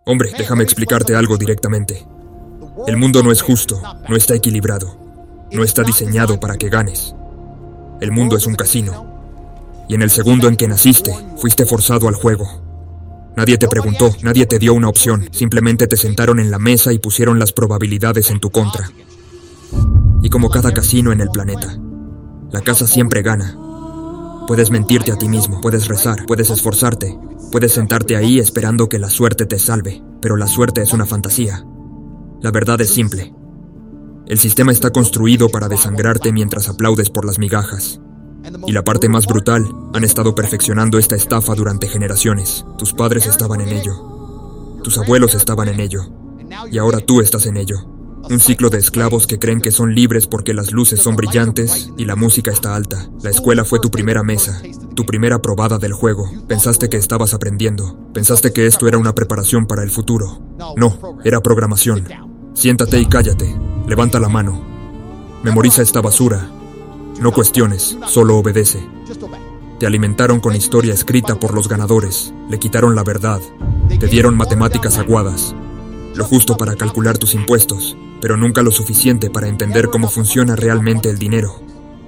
Hombre, déjame explicarte algo directamente. El mundo no es justo, no está equilibrado, no está diseñado para que ganes. El mundo es un casino. Y en el segundo en que naciste, fuiste forzado al juego. Nadie te preguntó, nadie te dio una opción, simplemente te sentaron en la mesa y pusieron las probabilidades en tu contra. Y como cada casino en el planeta, la casa siempre gana. Puedes mentirte a ti mismo, puedes rezar, puedes esforzarte, puedes sentarte ahí esperando que la suerte te salve, pero la suerte es una fantasía. La verdad es simple. El sistema está construido para desangrarte mientras aplaudes por las migajas. Y la parte más brutal, han estado perfeccionando esta estafa durante generaciones. Tus padres estaban en ello. Tus abuelos estaban en ello. Y ahora tú estás en ello. Un ciclo de esclavos que creen que son libres porque las luces son brillantes y la música está alta. La escuela fue tu primera mesa, tu primera probada del juego. Pensaste que estabas aprendiendo. Pensaste que esto era una preparación para el futuro. No, era programación. Siéntate y cállate. Levanta la mano. Memoriza esta basura. No cuestiones, solo obedece. Te alimentaron con historia escrita por los ganadores. Le quitaron la verdad. Te dieron matemáticas aguadas. Lo justo para calcular tus impuestos, pero nunca lo suficiente para entender cómo funciona realmente el dinero.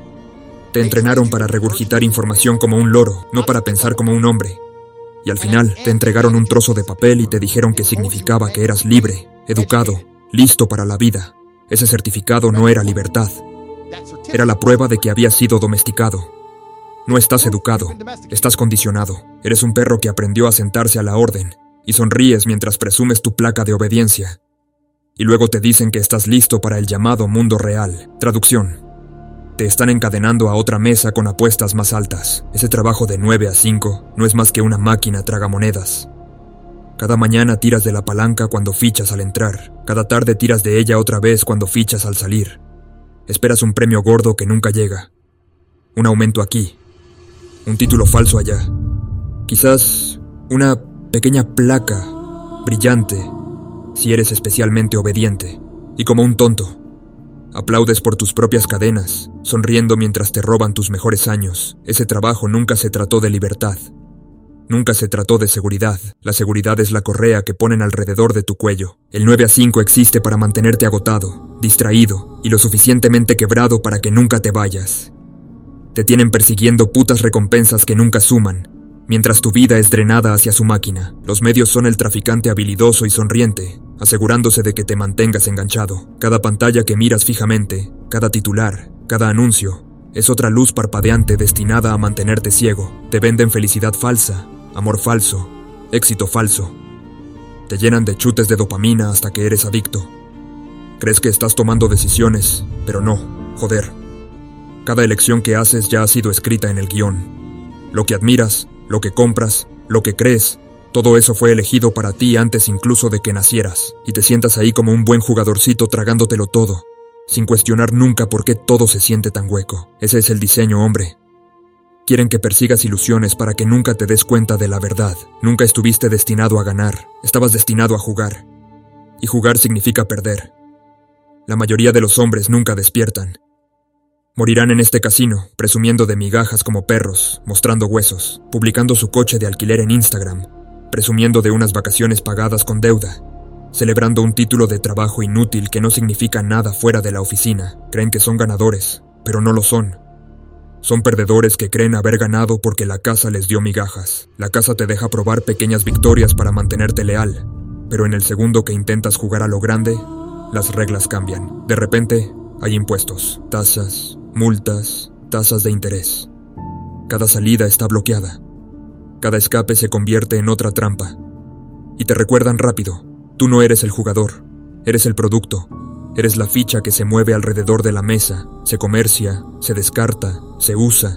Te entrenaron para regurgitar información como un loro, no para pensar como un hombre. Y al final te entregaron un trozo de papel y te dijeron que significaba que eras libre, educado, listo para la vida. Ese certificado no era libertad. Era la prueba de que habías sido domesticado. No estás educado, estás condicionado. Eres un perro que aprendió a sentarse a la orden. Y sonríes mientras presumes tu placa de obediencia. Y luego te dicen que estás listo para el llamado mundo real. Traducción. Te están encadenando a otra mesa con apuestas más altas. Ese trabajo de 9 a 5 no es más que una máquina tragamonedas. Cada mañana tiras de la palanca cuando fichas al entrar. Cada tarde tiras de ella otra vez cuando fichas al salir. Esperas un premio gordo que nunca llega. Un aumento aquí. Un título falso allá. Quizás una pequeña placa, brillante, si eres especialmente obediente. Y como un tonto, aplaudes por tus propias cadenas, sonriendo mientras te roban tus mejores años. Ese trabajo nunca se trató de libertad. Nunca se trató de seguridad. La seguridad es la correa que ponen alrededor de tu cuello. El 9 a 5 existe para mantenerte agotado, distraído y lo suficientemente quebrado para que nunca te vayas. Te tienen persiguiendo putas recompensas que nunca suman, mientras tu vida es drenada hacia su máquina. Los medios son el traficante habilidoso y sonriente, asegurándose de que te mantengas enganchado. Cada pantalla que miras fijamente, cada titular, cada anuncio, es otra luz parpadeante destinada a mantenerte ciego. Te venden felicidad falsa, amor falso, éxito falso. Te llenan de chutes de dopamina hasta que eres adicto. Crees que estás tomando decisiones, pero no, joder. Cada elección que haces ya ha sido escrita en el guión. Lo que admiras, lo que compras, lo que crees, todo eso fue elegido para ti antes incluso de que nacieras, y te sientas ahí como un buen jugadorcito tragándotelo todo, sin cuestionar nunca por qué todo se siente tan hueco. Ese es el diseño, hombre. Quieren que persigas ilusiones para que nunca te des cuenta de la verdad. Nunca estuviste destinado a ganar, estabas destinado a jugar. Y jugar significa perder. La mayoría de los hombres nunca despiertan. Morirán en este casino, presumiendo de migajas como perros, mostrando huesos, publicando su coche de alquiler en Instagram, presumiendo de unas vacaciones pagadas con deuda, celebrando un título de trabajo inútil que no significa nada fuera de la oficina. Creen que son ganadores, pero no lo son. Son perdedores que creen haber ganado porque la casa les dio migajas. La casa te deja probar pequeñas victorias para mantenerte leal, pero en el segundo que intentas jugar a lo grande, las reglas cambian. De repente, hay impuestos, tasas, multas, tasas de interés. Cada salida está bloqueada. Cada escape se convierte en otra trampa. Y te recuerdan rápido, tú no eres el jugador, eres el producto. Eres la ficha que se mueve alrededor de la mesa, se comercia, se descarta, se usa.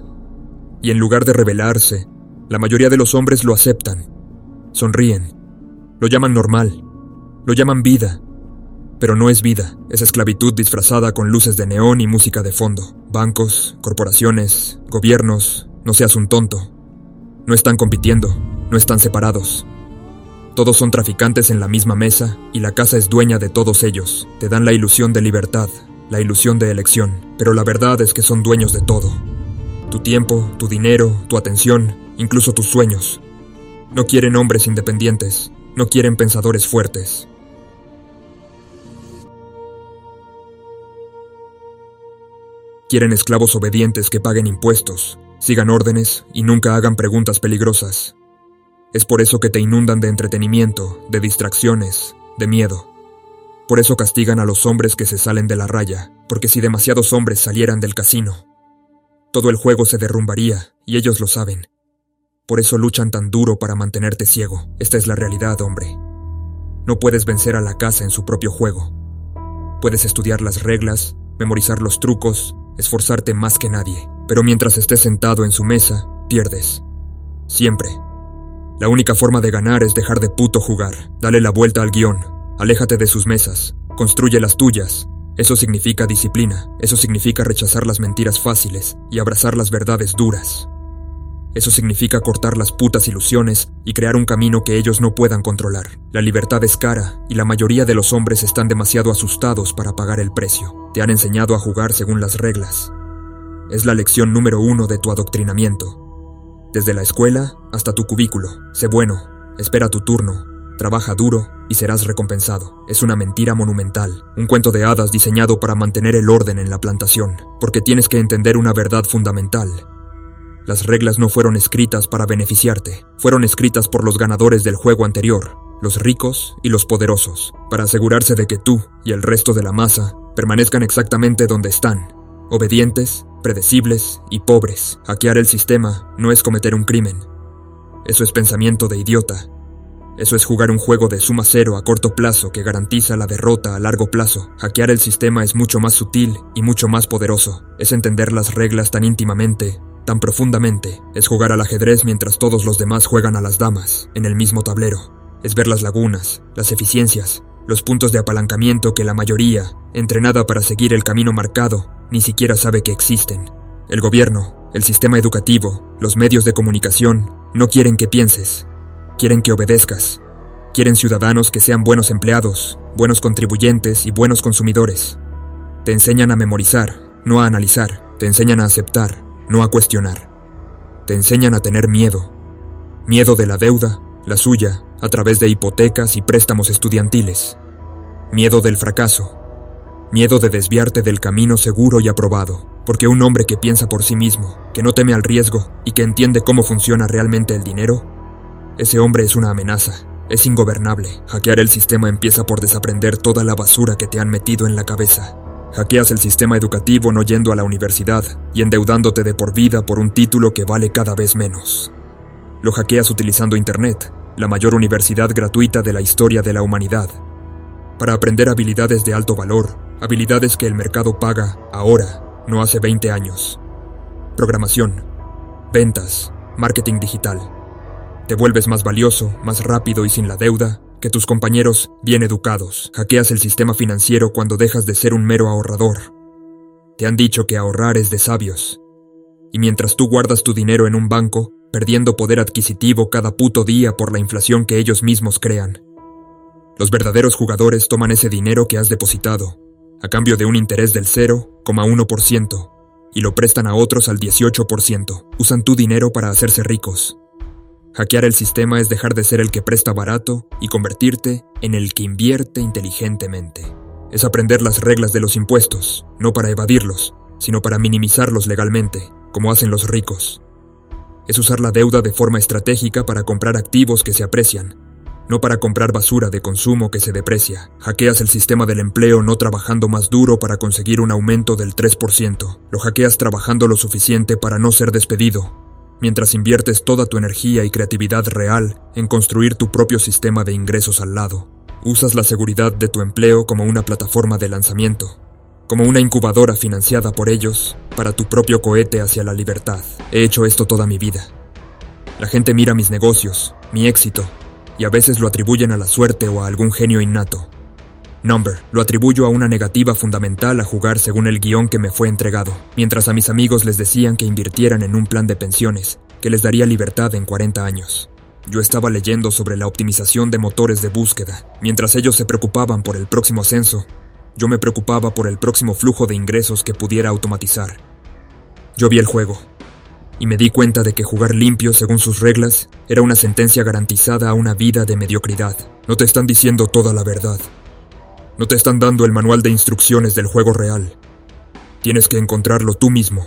Y en lugar de rebelarse, la mayoría de los hombres lo aceptan. Sonríen. Lo llaman normal. Lo llaman vida. Pero no es vida, es esclavitud disfrazada con luces de neón y música de fondo. Bancos, corporaciones, gobiernos, no seas un tonto. No están compitiendo, no están separados. Todos son traficantes en la misma mesa y la casa es dueña de todos ellos. Te dan la ilusión de libertad, la ilusión de elección, pero la verdad es que son dueños de todo. Tu tiempo, tu dinero, tu atención, incluso tus sueños. No quieren hombres independientes, No quieren pensadores fuertes. Quieren esclavos obedientes que paguen impuestos, sigan órdenes y nunca hagan preguntas peligrosas. Es por eso que te inundan de entretenimiento, de distracciones, de miedo. Por eso castigan a los hombres que se salen de la raya, porque si demasiados hombres salieran del casino, todo el juego se derrumbaría, y ellos lo saben. Por eso luchan tan duro para mantenerte ciego. Esta es la realidad, hombre. No puedes vencer a la casa en su propio juego. Puedes estudiar las reglas, memorizar los trucos, esforzarte más que nadie, pero mientras estés sentado en su mesa, pierdes. Siempre. La única forma de ganar es dejar de puto jugar. Dale la vuelta al guión. Aléjate de sus mesas. Construye las tuyas. Eso significa disciplina. Eso significa rechazar las mentiras fáciles y abrazar las verdades duras. Eso significa cortar las putas ilusiones y crear un camino que ellos no puedan controlar. La libertad es cara y la mayoría de los hombres están demasiado asustados para pagar el precio. Te han enseñado a jugar según las reglas. Es la lección número 1 de tu adoctrinamiento. Desde la escuela hasta tu cubículo. Sé bueno, espera tu turno, trabaja duro y serás recompensado. Es una mentira monumental, un cuento de hadas diseñado para mantener el orden en la plantación, porque tienes que entender una verdad fundamental. Las reglas no fueron escritas para beneficiarte, fueron escritas por los ganadores del juego anterior, los ricos y los poderosos, para asegurarse de que tú y el resto de la masa permanezcan exactamente donde están, obedientes, predecibles y pobres. Hackear el sistema no es cometer un crimen. Eso es pensamiento de idiota. Eso es jugar un juego de suma cero a corto plazo que garantiza la derrota a largo plazo. Hackear el sistema es mucho más sutil y mucho más poderoso. Es entender las reglas tan íntimamente, tan profundamente. Es jugar al ajedrez mientras todos los demás juegan a las damas, en el mismo tablero. Es ver las lagunas, las eficiencias, los puntos de apalancamiento que la mayoría, entrenada para seguir el camino marcado, ni siquiera sabe que existen. El gobierno, el sistema educativo, los medios de comunicación, no quieren que pienses. Quieren que obedezcas. Quieren ciudadanos que sean buenos empleados, buenos contribuyentes y buenos consumidores. Te enseñan a memorizar, no a analizar. Te enseñan a aceptar, no a cuestionar. Te enseñan a tener miedo. Miedo de la deuda, la suya, a través de hipotecas y préstamos estudiantiles. Miedo del fracaso. Miedo de desviarte del camino seguro y aprobado. Porque un hombre que piensa por sí mismo, que no teme al riesgo y que entiende cómo funciona realmente el dinero, ese hombre es una amenaza, es ingobernable. Hackear el sistema empieza por desaprender toda la basura que te han metido en la cabeza. Hackeas el sistema educativo no yendo a la universidad y endeudándote de por vida por un título que vale cada vez menos. Lo hackeas utilizando Internet, la mayor universidad gratuita de la historia de la humanidad, para aprender habilidades de alto valor, habilidades que el mercado paga ahora, no hace 20 años. Programación, ventas, marketing digital. Te vuelves más valioso, más rápido y sin la deuda que tus compañeros bien educados. Hackeas el sistema financiero cuando dejas de ser un mero ahorrador. Te han dicho que ahorrar es de sabios. Y mientras tú guardas tu dinero en un banco, perdiendo poder adquisitivo cada puto día por la inflación que ellos mismos crean. Los verdaderos jugadores toman ese dinero que has depositado, a cambio de un interés del 0,1%, y lo prestan a otros al 18%. Usan tu dinero para hacerse ricos. Hackear el sistema es dejar de ser el que presta barato y convertirte en el que invierte inteligentemente. Es aprender las reglas de los impuestos, no para evadirlos, sino para minimizarlos legalmente, como hacen los ricos. Es usar la deuda de forma estratégica para comprar activos que se aprecian, no para comprar basura de consumo que se deprecia. Hackeas el sistema del empleo no trabajando más duro para conseguir un aumento del 3%. Lo hackeas trabajando lo suficiente para no ser despedido, mientras inviertes toda tu energía y creatividad real en construir tu propio sistema de ingresos al lado. Usas la seguridad de tu empleo como una plataforma de lanzamiento, como una incubadora financiada por ellos para tu propio cohete hacia la libertad. He hecho esto toda mi vida. La gente mira mis negocios, mi éxito, y a veces lo atribuyen a la suerte o a algún genio innato. Number, lo atribuyo a una negativa fundamental a jugar según el guión que me fue entregado, mientras a mis amigos les decían que invirtieran en un plan de pensiones, que les daría libertad en 40 años. Yo estaba leyendo sobre la optimización de motores de búsqueda. Mientras ellos se preocupaban por el próximo ascenso, yo me preocupaba por el próximo flujo de ingresos que pudiera automatizar. Yo vi el juego. y me di cuenta de que jugar limpio según sus reglas era una sentencia garantizada a una vida de mediocridad. No te están diciendo toda la verdad. No te están dando el manual de instrucciones del juego real. Tienes que encontrarlo tú mismo.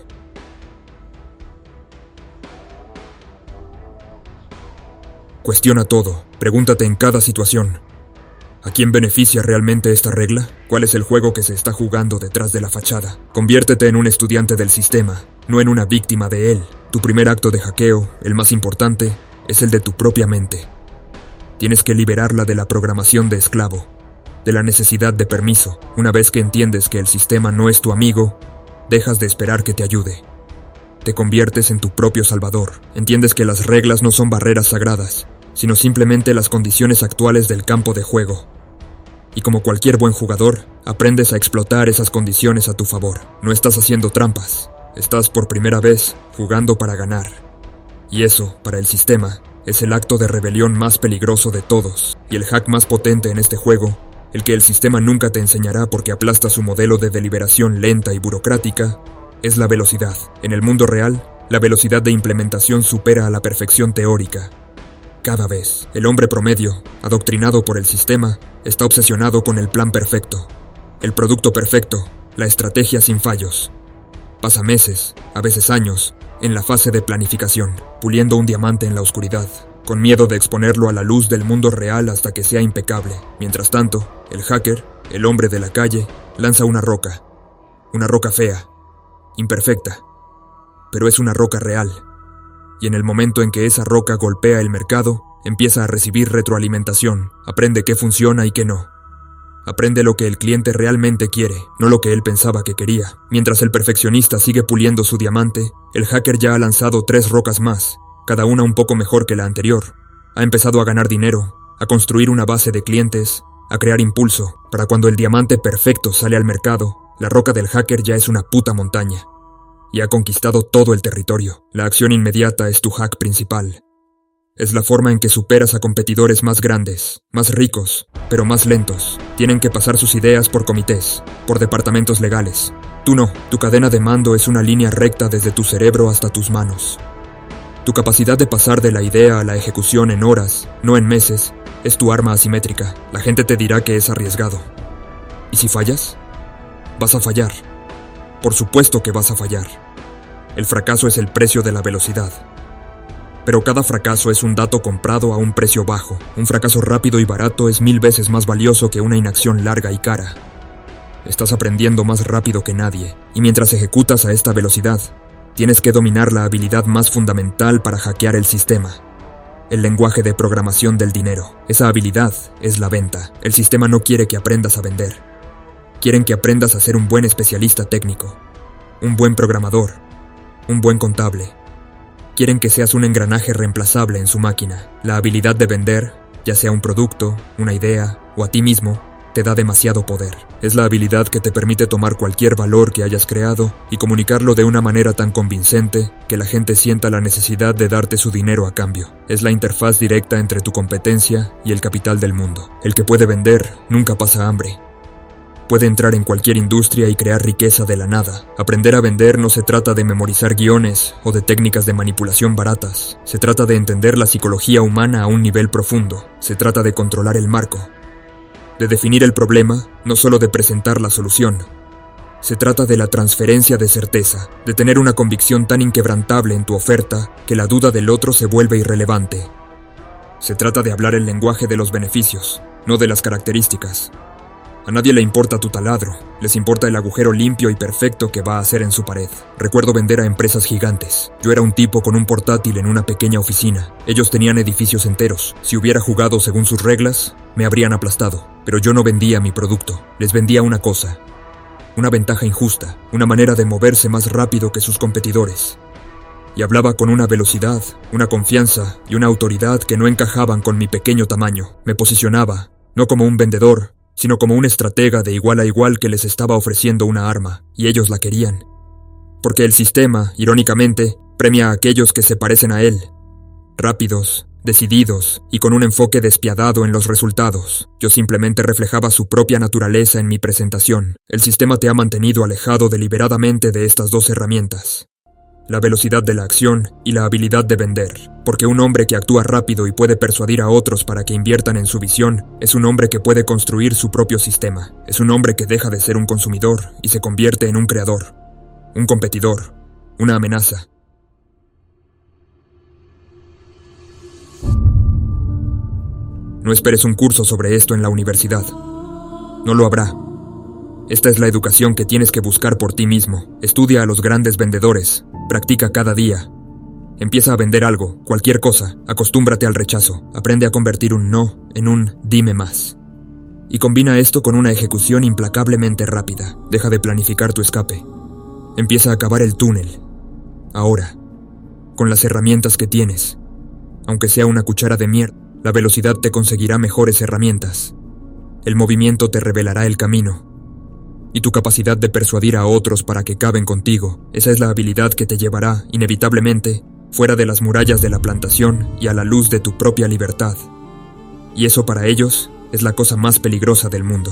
Cuestiona todo, pregúntate en cada situación. ¿A quién beneficia realmente esta regla? ¿Cuál es el juego que se está jugando detrás de la fachada? Conviértete en un estudiante del sistema, no en una víctima de él. Tu primer acto de hackeo, el más importante, es el de tu propia mente. Tienes que liberarla de la programación de esclavo, de la necesidad de permiso. Una vez que entiendes que el sistema no es tu amigo, dejas de esperar que te ayude. Te conviertes en tu propio salvador. Entiendes que las reglas no son barreras sagradas, sino simplemente las condiciones actuales del campo de juego. Y como cualquier buen jugador, aprendes a explotar esas condiciones a tu favor. No estás haciendo trampas, estás por primera vez jugando para ganar. Y eso, para el sistema, es el acto de rebelión más peligroso de todos, y el hack más potente en este juego, el que el sistema nunca te enseñará porque aplasta su modelo de deliberación lenta y burocrática, es la velocidad. En el mundo real, la velocidad de implementación supera a la perfección teórica. Cada vez, el hombre promedio, adoctrinado por el sistema, está obsesionado con el plan perfecto, el producto perfecto, la estrategia sin fallos. Pasa meses, a veces años, en la fase de planificación, puliendo un diamante en la oscuridad, con miedo de exponerlo a la luz del mundo real hasta que sea impecable. Mientras tanto, el hacker, el hombre de la calle, lanza una roca fea, imperfecta, pero es una roca real. Y en el momento en que esa roca golpea el mercado, empieza a recibir retroalimentación, aprende qué funciona y qué no. Aprende lo que el cliente realmente quiere, no lo que él pensaba que quería. Mientras el perfeccionista sigue puliendo su diamante, el hacker ya ha lanzado 3 rocas más, cada una un poco mejor que la anterior. Ha empezado a ganar dinero, a construir una base de clientes, a crear impulso. Para cuando el diamante perfecto sale al mercado, la roca del hacker ya es una puta montaña. Y ha conquistado todo el territorio. La acción inmediata es tu hack principal. Es la forma en que superas a competidores más grandes, más ricos, pero más lentos. Tienen que pasar sus ideas por comités, por departamentos legales. Tú no, tu cadena de mando es una línea recta desde tu cerebro hasta tus manos. Tu capacidad de pasar de la idea a la ejecución en horas, no en meses, es tu arma asimétrica. La gente te dirá que es arriesgado. ¿Y si fallas? Vas a fallar. Por supuesto que vas a fallar. El fracaso es el precio de la velocidad. Pero cada fracaso es un dato comprado a un precio bajo. Un fracaso rápido y barato es 1000 veces más valioso que una inacción larga y cara. Estás aprendiendo más rápido que nadie, y mientras ejecutas a esta velocidad, tienes que dominar la habilidad más fundamental para hackear el sistema: el lenguaje de programación del dinero. Esa habilidad es la venta. El sistema no quiere que aprendas a vender. Quieren que aprendas a ser un buen especialista técnico, un buen programador, un buen contable. Quieren que seas un engranaje reemplazable en su máquina. La habilidad de vender, ya sea un producto, una idea o a ti mismo, te da demasiado poder. Es la habilidad que te permite tomar cualquier valor que hayas creado y comunicarlo de una manera tan convincente que la gente sienta la necesidad de darte su dinero a cambio. Es la interfaz directa entre tu competencia y el capital del mundo. El que puede vender nunca pasa hambre. Puede entrar en cualquier industria y crear riqueza de la nada. Aprender a vender no se trata de memorizar guiones o de técnicas de manipulación baratas. Se trata de entender la psicología humana a un nivel profundo. Se trata de controlar el marco, de definir el problema, no solo de presentar la solución. Se trata de la transferencia de certeza, de tener una convicción tan inquebrantable en tu oferta que la duda del otro se vuelve irrelevante. Se trata de hablar el lenguaje de los beneficios, no de las características. A nadie le importa tu taladro, les importa el agujero limpio y perfecto que va a hacer en su pared. Recuerdo vender a empresas gigantes. Yo era un tipo con un portátil en una pequeña oficina. Ellos tenían edificios enteros. Si hubiera jugado según sus reglas, me habrían aplastado. Pero yo no vendía mi producto, les vendía una cosa. Una ventaja injusta, una manera de moverse más rápido que sus competidores. Y hablaba con una velocidad, una confianza y una autoridad que no encajaban con mi pequeño tamaño. Me posicionaba, no como un vendedor, sino como un estratega de igual a igual que les estaba ofreciendo una arma, y ellos la querían. Porque el sistema, irónicamente, premia a aquellos que se parecen a él. Rápidos, decididos y con un enfoque despiadado en los resultados. Yo simplemente reflejaba su propia naturaleza en mi presentación. El sistema te ha mantenido alejado deliberadamente de estas 2 herramientas. la velocidad de la acción y la habilidad de vender, porque un hombre que actúa rápido y puede persuadir a otros para que inviertan en su visión es un hombre que puede construir su propio sistema, es un hombre que deja de ser un consumidor y se convierte en un creador, un competidor, una amenaza. No esperes un curso sobre esto en la universidad. No lo habrá. Esta es la educación que tienes que buscar por ti mismo. Estudia a los grandes vendedores. Practica cada día. Empieza a vender algo, cualquier cosa. Acostúmbrate al rechazo. Aprende a convertir un no en un dime más. Y combina esto con una ejecución implacablemente rápida. Deja de planificar tu escape. Empieza a cavar el túnel. Ahora. Con las herramientas que tienes. Aunque sea una cuchara de mierda, la velocidad te conseguirá mejores herramientas. El movimiento te revelará el camino. Y tu capacidad de persuadir a otros para que caben contigo, esa es la habilidad que te llevará, inevitablemente, fuera de las murallas de la plantación y a la luz de tu propia libertad. Y eso para ellos es la cosa más peligrosa del mundo.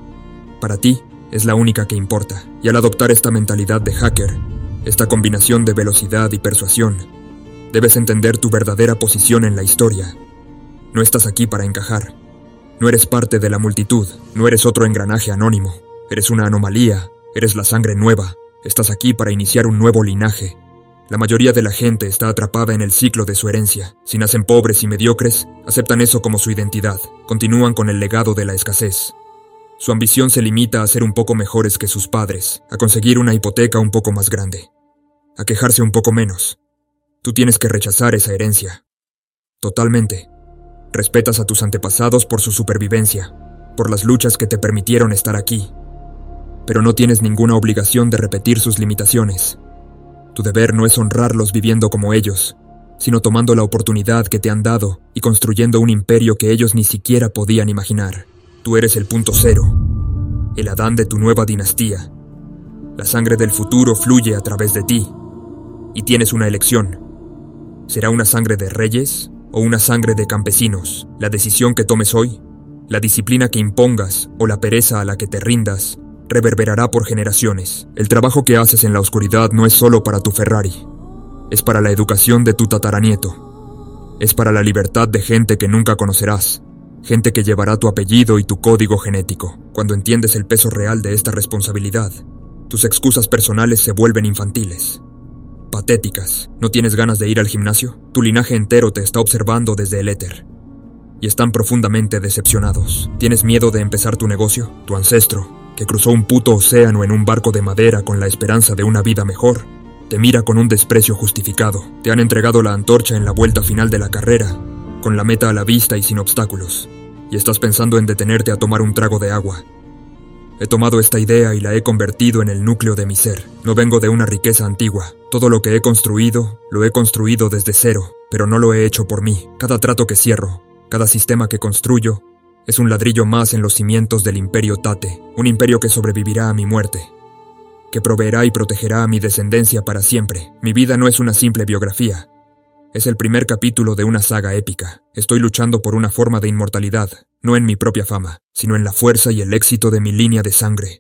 Para ti es la única que importa. Y al adoptar esta mentalidad de hacker, esta combinación de velocidad y persuasión, debes entender tu verdadera posición en la historia. No estás aquí para encajar. No eres parte de la multitud, no eres otro engranaje anónimo. Eres una anomalía, eres la sangre nueva, estás aquí para iniciar un nuevo linaje. La mayoría de la gente está atrapada en el ciclo de su herencia. Si nacen pobres y mediocres, aceptan eso como su identidad, continúan con el legado de la escasez. Su ambición se limita a ser un poco mejores que sus padres, a conseguir una hipoteca un poco más grande, a quejarse un poco menos. Tú tienes que rechazar esa herencia. Totalmente. Respetas a tus antepasados por su supervivencia, por las luchas que te permitieron estar aquí. Pero no tienes ninguna obligación de repetir sus limitaciones. Tu deber no es honrarlos viviendo como ellos, sino tomando la oportunidad que te han dado y construyendo un imperio que ellos ni siquiera podían imaginar. Tú eres el punto cero, el Adán de tu nueva dinastía. La sangre del futuro fluye a través de ti, y tienes una elección. ¿Será una sangre de reyes o una sangre de campesinos? La decisión que tomes hoy, la disciplina que impongas o la pereza a la que te rindas, reverberará por generaciones. El trabajo que haces en la oscuridad no es solo para tu Ferrari. Es para la educación de tu tataranieto. Es para la libertad de gente que nunca conocerás. Gente que llevará tu apellido y tu código genético. Cuando entiendes el peso real de esta responsabilidad, tus excusas personales se vuelven infantiles. Patéticas. ¿No tienes ganas de ir al gimnasio? Tu linaje entero te está observando desde el éter. Y están profundamente decepcionados. ¿Tienes miedo de empezar tu negocio? Tu ancestro, que cruzó un puto océano en un barco de madera con la esperanza de una vida mejor, te mira con un desprecio justificado. Te han entregado la antorcha en la vuelta final de la carrera, con la meta a la vista y sin obstáculos, y estás pensando en detenerte a tomar un trago de agua. He tomado esta idea y la he convertido en el núcleo de mi ser. No vengo de una riqueza antigua. Todo lo que he construido, lo he construido desde cero, pero no lo he hecho por mí. Cada trato que cierro, cada sistema que construyo, es un ladrillo más en los cimientos del imperio Tate, un imperio que sobrevivirá a mi muerte, que proveerá y protegerá a mi descendencia para siempre. Mi vida no es una simple biografía, es el primer capítulo de una saga épica. Estoy luchando por una forma de inmortalidad, no en mi propia fama, sino en la fuerza y el éxito de mi línea de sangre.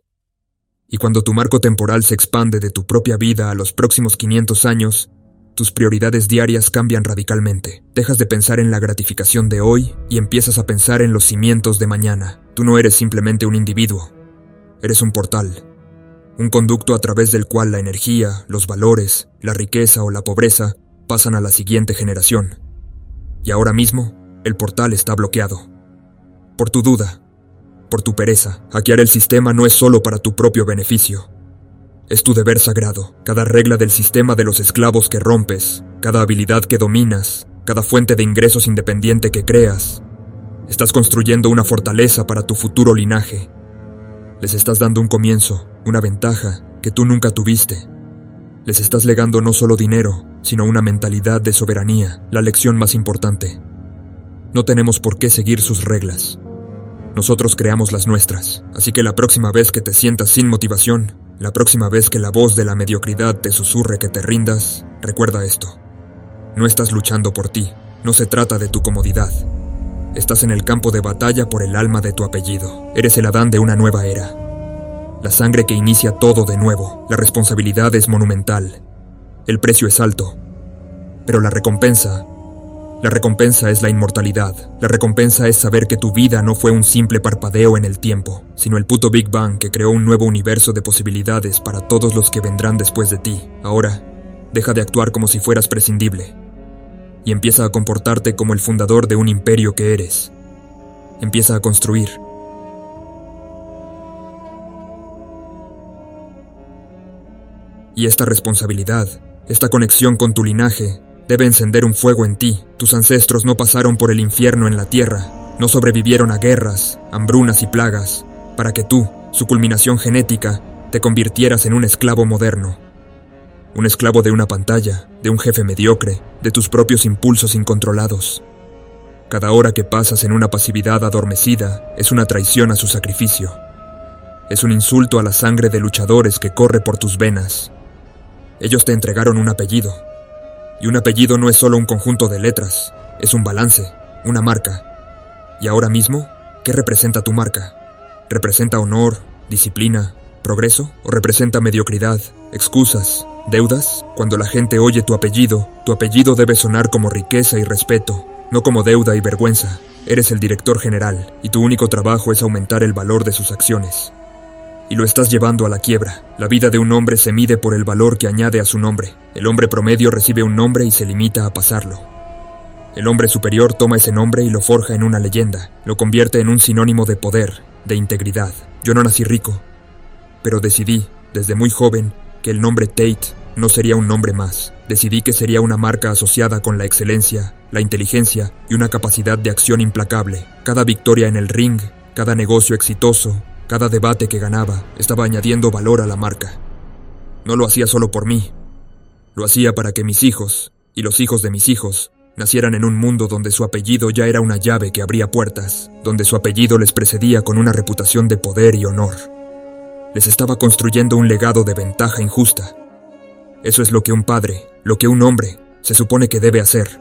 Y cuando tu marco temporal se expande de tu propia vida a los próximos 500 años, tus prioridades diarias cambian radicalmente. Dejas de pensar en la gratificación de hoy y empiezas a pensar en los cimientos de mañana. Tú no eres simplemente un individuo. Eres un portal. Un conducto a través del cual la energía, los valores, la riqueza o la pobreza pasan a la siguiente generación. Y ahora mismo, el portal está bloqueado. Por tu duda, por tu pereza. Hackear el sistema no es solo para tu propio beneficio. Es tu deber sagrado. Cada regla del sistema de los esclavos que rompes, cada habilidad que dominas, cada fuente de ingresos independiente que creas, estás construyendo una fortaleza para tu futuro linaje. Les estás dando un comienzo, una ventaja que tú nunca tuviste. Les estás legando no solo dinero, sino una mentalidad de soberanía, la lección más importante. No tenemos por qué seguir sus reglas. Nosotros creamos las nuestras, así que la próxima vez que te sientas sin motivación, la próxima vez que la voz de la mediocridad te susurre que te rindas, recuerda esto. No estás luchando por ti, no se trata de tu comodidad. Estás en el campo de batalla por el alma de tu apellido. Eres el Adán de una nueva era. La sangre que inicia todo de nuevo. La responsabilidad es monumental. El precio es alto, pero la recompensa es la inmortalidad. La recompensa es saber que tu vida no fue un simple parpadeo en el tiempo, sino el puto Big Bang que creó un nuevo universo de posibilidades para todos los que vendrán después de ti. Ahora, deja de actuar como si fueras prescindible y empieza a comportarte como el fundador de un imperio que eres. Empieza a construir. Y esta responsabilidad, esta conexión con tu linaje, debe encender un fuego en ti. Tus ancestros no pasaron por el infierno en la tierra, no sobrevivieron a guerras, hambrunas y plagas, para que tú, su culminación genética, te convirtieras en un esclavo moderno. Un esclavo de una pantalla, de un jefe mediocre, de tus propios impulsos incontrolados. Cada hora que pasas en una pasividad adormecida es una traición a su sacrificio. Es un insulto a la sangre de luchadores que corre por tus venas. Ellos te entregaron un apellido. Y un apellido no es solo un conjunto de letras, es un balance, una marca. Y ahora mismo, ¿qué representa tu marca? ¿Representa honor, disciplina, progreso? ¿O representa mediocridad, excusas, deudas? Cuando la gente oye tu apellido debe sonar como riqueza y respeto, no como deuda y vergüenza. Eres el director general, y tu único trabajo es aumentar el valor de sus acciones. Y lo estás llevando a la quiebra. La vida de un hombre se mide por el valor que añade a su nombre. El hombre promedio recibe un nombre y se limita a pasarlo. El hombre superior toma ese nombre y lo forja en una leyenda. Lo convierte en un sinónimo de poder, de integridad. Yo no nací rico, pero decidí, desde muy joven, que el nombre Tate no sería un nombre más. Decidí que sería una marca asociada con la excelencia, la inteligencia y una capacidad de acción implacable. Cada victoria en el ring, cada negocio exitoso, cada debate que ganaba estaba añadiendo valor a la marca. No lo hacía solo por mí. Lo hacía para que mis hijos, y los hijos de mis hijos, nacieran en un mundo donde su apellido ya era una llave que abría puertas, donde su apellido les precedía con una reputación de poder y honor. Les estaba construyendo un legado de ventaja injusta. Eso es lo que un padre, lo que un hombre, se supone que debe hacer.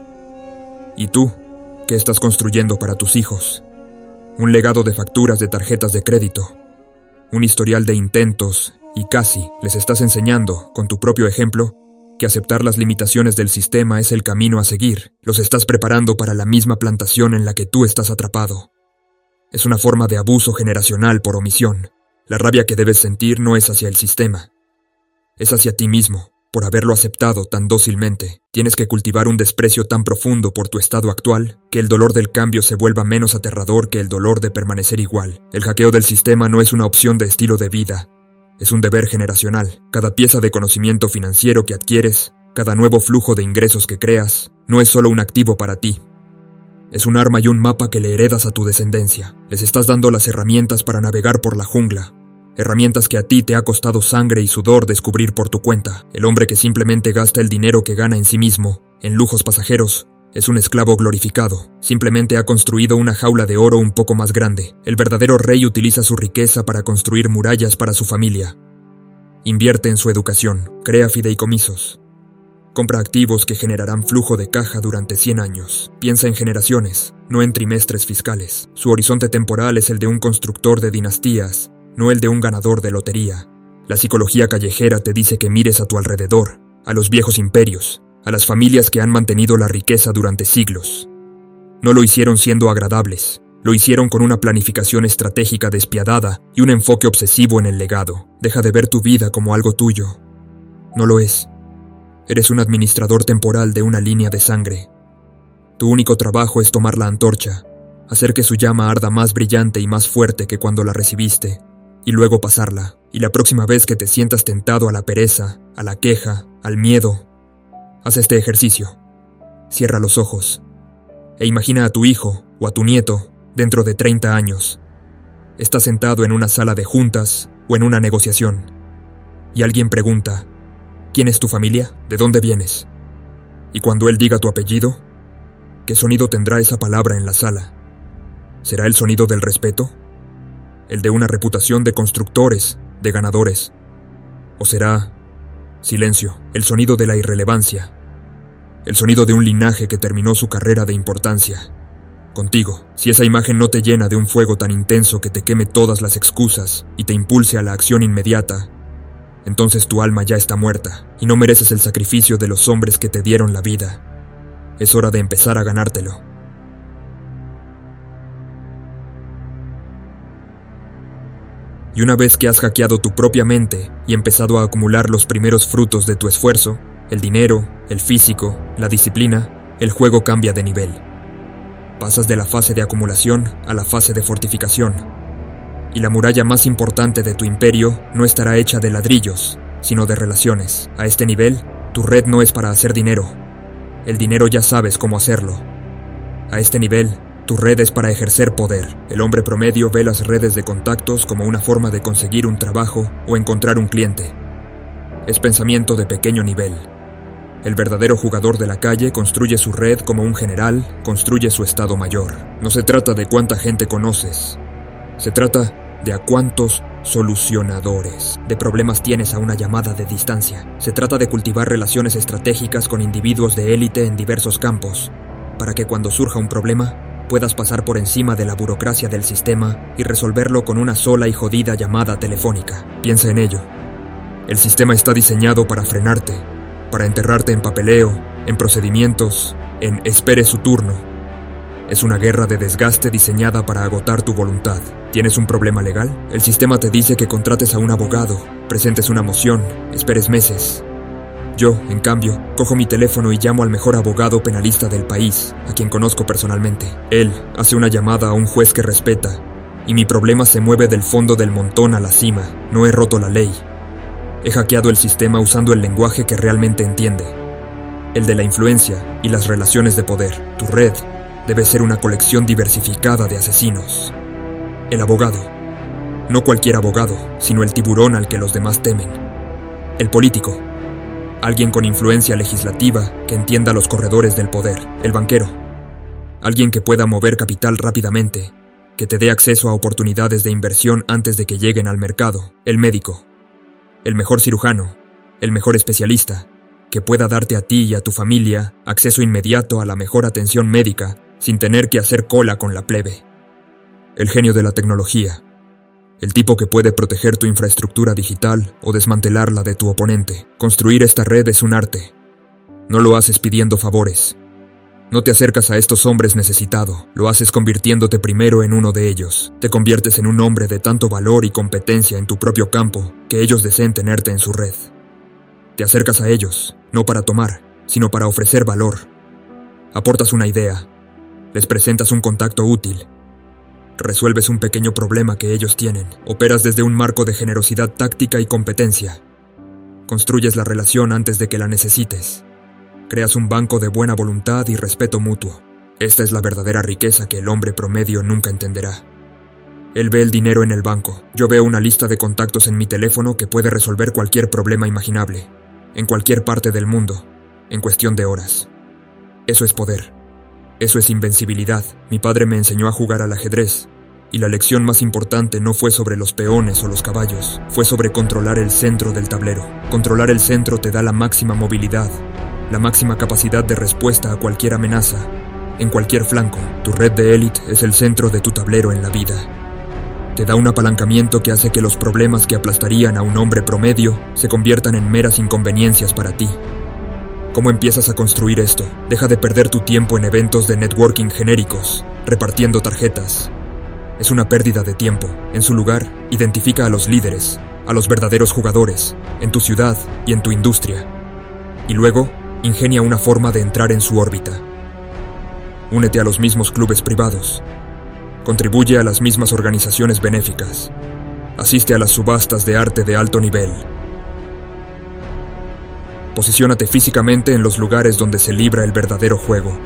¿Y tú, qué estás construyendo para tus hijos? Un legado de facturas de tarjetas de crédito, un historial de intentos, y casi les estás enseñando, con tu propio ejemplo, que aceptar las limitaciones del sistema es el camino a seguir. Los estás preparando para la misma plantación en la que tú estás atrapado. Es una forma de abuso generacional por omisión. La rabia que debes sentir no es hacia el sistema, es hacia ti mismo, por haberlo aceptado tan dócilmente. Tienes que cultivar un desprecio tan profundo por tu estado actual que el dolor del cambio se vuelva menos aterrador que el dolor de permanecer igual. El hackeo del sistema no es una opción de estilo de vida, es un deber generacional. Cada pieza de conocimiento financiero que adquieres, cada nuevo flujo de ingresos que creas, no es solo un activo para ti. Es un arma y un mapa que le heredas a tu descendencia. Les estás dando las herramientas para navegar por la jungla. Herramientas que a ti te ha costado sangre y sudor descubrir por tu cuenta. El hombre que simplemente gasta el dinero que gana en sí mismo, en lujos pasajeros, es un esclavo glorificado. Simplemente ha construido una jaula de oro un poco más grande. El verdadero rey utiliza su riqueza para construir murallas para su familia. Invierte en su educación, crea fideicomisos. Compra activos que generarán flujo de caja durante 100 años. Piensa en generaciones, no en trimestres fiscales. Su horizonte temporal es el de un constructor de dinastías, no el de un ganador de lotería. La psicología callejera te dice que mires a tu alrededor, a los viejos imperios, a las familias que han mantenido la riqueza durante siglos. No lo hicieron siendo agradables, lo hicieron con una planificación estratégica despiadada y un enfoque obsesivo en el legado. Deja de ver tu vida como algo tuyo. No lo es. Eres un administrador temporal de una línea de sangre. Tu único trabajo es tomar la antorcha, hacer que su llama arda más brillante y más fuerte que cuando la recibiste, y luego pasarla. Y la próxima vez que te sientas tentado a la pereza, a la queja, al miedo, haz este ejercicio. Cierra los ojos e imagina a tu hijo o a tu nieto dentro de 30 años. Estás sentado en una sala de juntas o en una negociación, y alguien pregunta: ¿quién es tu familia? ¿De dónde vienes? Y cuando él diga tu apellido, ¿qué sonido tendrá esa palabra en la sala? ¿Será el sonido del respeto? ¿El de una reputación de constructores, de ganadores? ¿O será silencio, el sonido de la irrelevancia? El sonido de un linaje que terminó su carrera de importancia. Contigo, si esa imagen no te llena de un fuego tan intenso que te queme todas las excusas y te impulse a la acción inmediata, entonces tu alma ya está muerta y no mereces el sacrificio de los hombres que te dieron la vida. Es hora de empezar a ganártelo. Y una vez que has hackeado tu propia mente y empezado a acumular los primeros frutos de tu esfuerzo, el dinero, el físico, la disciplina, el juego cambia de nivel. Pasas de la fase de acumulación a la fase de fortificación. Y la muralla más importante de tu imperio no estará hecha de ladrillos, sino de relaciones. A este nivel, tu red no es para hacer dinero. El dinero ya sabes cómo hacerlo. A este nivel, tu red es para ejercer poder. El hombre promedio ve las redes de contactos como una forma de conseguir un trabajo o encontrar un cliente. Es pensamiento de pequeño nivel. El verdadero jugador de la calle construye su red como un general construye su estado mayor. No se trata de cuánta gente conoces. Se trata de a cuántos solucionadores de problemas tienes a una llamada de distancia. Se trata de cultivar relaciones estratégicas con individuos de élite en diversos campos, para que cuando surja un problema, puedas pasar por encima de la burocracia del sistema y resolverlo con una sola y jodida llamada telefónica. Piensa en ello. El sistema está diseñado para frenarte, para enterrarte en papeleo, en procedimientos, en espere su turno. Es una guerra de desgaste diseñada para agotar tu voluntad. ¿Tienes un problema legal? El sistema te dice que contrates a un abogado, presentes una moción, esperes meses. Yo, en cambio, cojo mi teléfono y llamo al mejor abogado penalista del país, a quien conozco personalmente. Él hace una llamada a un juez que respeta, y mi problema se mueve del fondo del montón a la cima. No he roto la ley. He hackeado el sistema usando el lenguaje que realmente entiende, el de la influencia y las relaciones de poder. Tu red debe ser una colección diversificada de asesinos. El abogado. No cualquier abogado, sino el tiburón al que los demás temen. El político. Alguien con influencia legislativa que entienda los corredores del poder. El banquero. Alguien que pueda mover capital rápidamente, que te dé acceso a oportunidades de inversión antes de que lleguen al mercado. El médico. El mejor cirujano, el mejor especialista, que pueda darte a ti y a tu familia acceso inmediato a la mejor atención médica sin tener que hacer cola con la plebe. El genio de la tecnología, el tipo que puede proteger tu infraestructura digital o desmantelar la de tu oponente. Construir esta red es un arte. No lo haces pidiendo favores. No te acercas a estos hombres necesitado, lo haces convirtiéndote primero en uno de ellos. Te conviertes en un hombre de tanto valor y competencia en tu propio campo que ellos deseen tenerte en su red. Te acercas a ellos, no para tomar, sino para ofrecer valor. Aportas una idea, les presentas un contacto útil, resuelves un pequeño problema que ellos tienen, operas desde un marco de generosidad táctica y competencia. Construyes la relación antes de que la necesites. Creas un banco de buena voluntad y respeto mutuo. Esta es la verdadera riqueza que el hombre promedio nunca entenderá. Él ve el dinero en el banco. Yo veo una lista de contactos en mi teléfono que puede resolver cualquier problema imaginable, en cualquier parte del mundo, en cuestión de horas. Eso es poder. Eso es invencibilidad. Mi padre me enseñó a jugar al ajedrez, y la lección más importante no fue sobre los peones o los caballos, fue sobre controlar el centro del tablero. Controlar el centro te da la máxima movilidad, la máxima capacidad de respuesta a cualquier amenaza, en cualquier flanco. Tu red de élite es el centro de tu tablero en la vida. Te da un apalancamiento que hace que los problemas que aplastarían a un hombre promedio se conviertan en meras inconveniencias para ti. ¿Cómo empiezas a construir esto? Deja de perder tu tiempo en eventos de networking genéricos, repartiendo tarjetas. Es una pérdida de tiempo. En su lugar, identifica a los líderes, a los verdaderos jugadores, en tu ciudad y en tu industria. Y luego, ingenia una forma de entrar en su órbita. Únete a los mismos clubes privados. Contribuye a las mismas organizaciones benéficas. Asiste a las subastas de arte de alto nivel. Posiciónate físicamente en los lugares donde se libra el verdadero juego.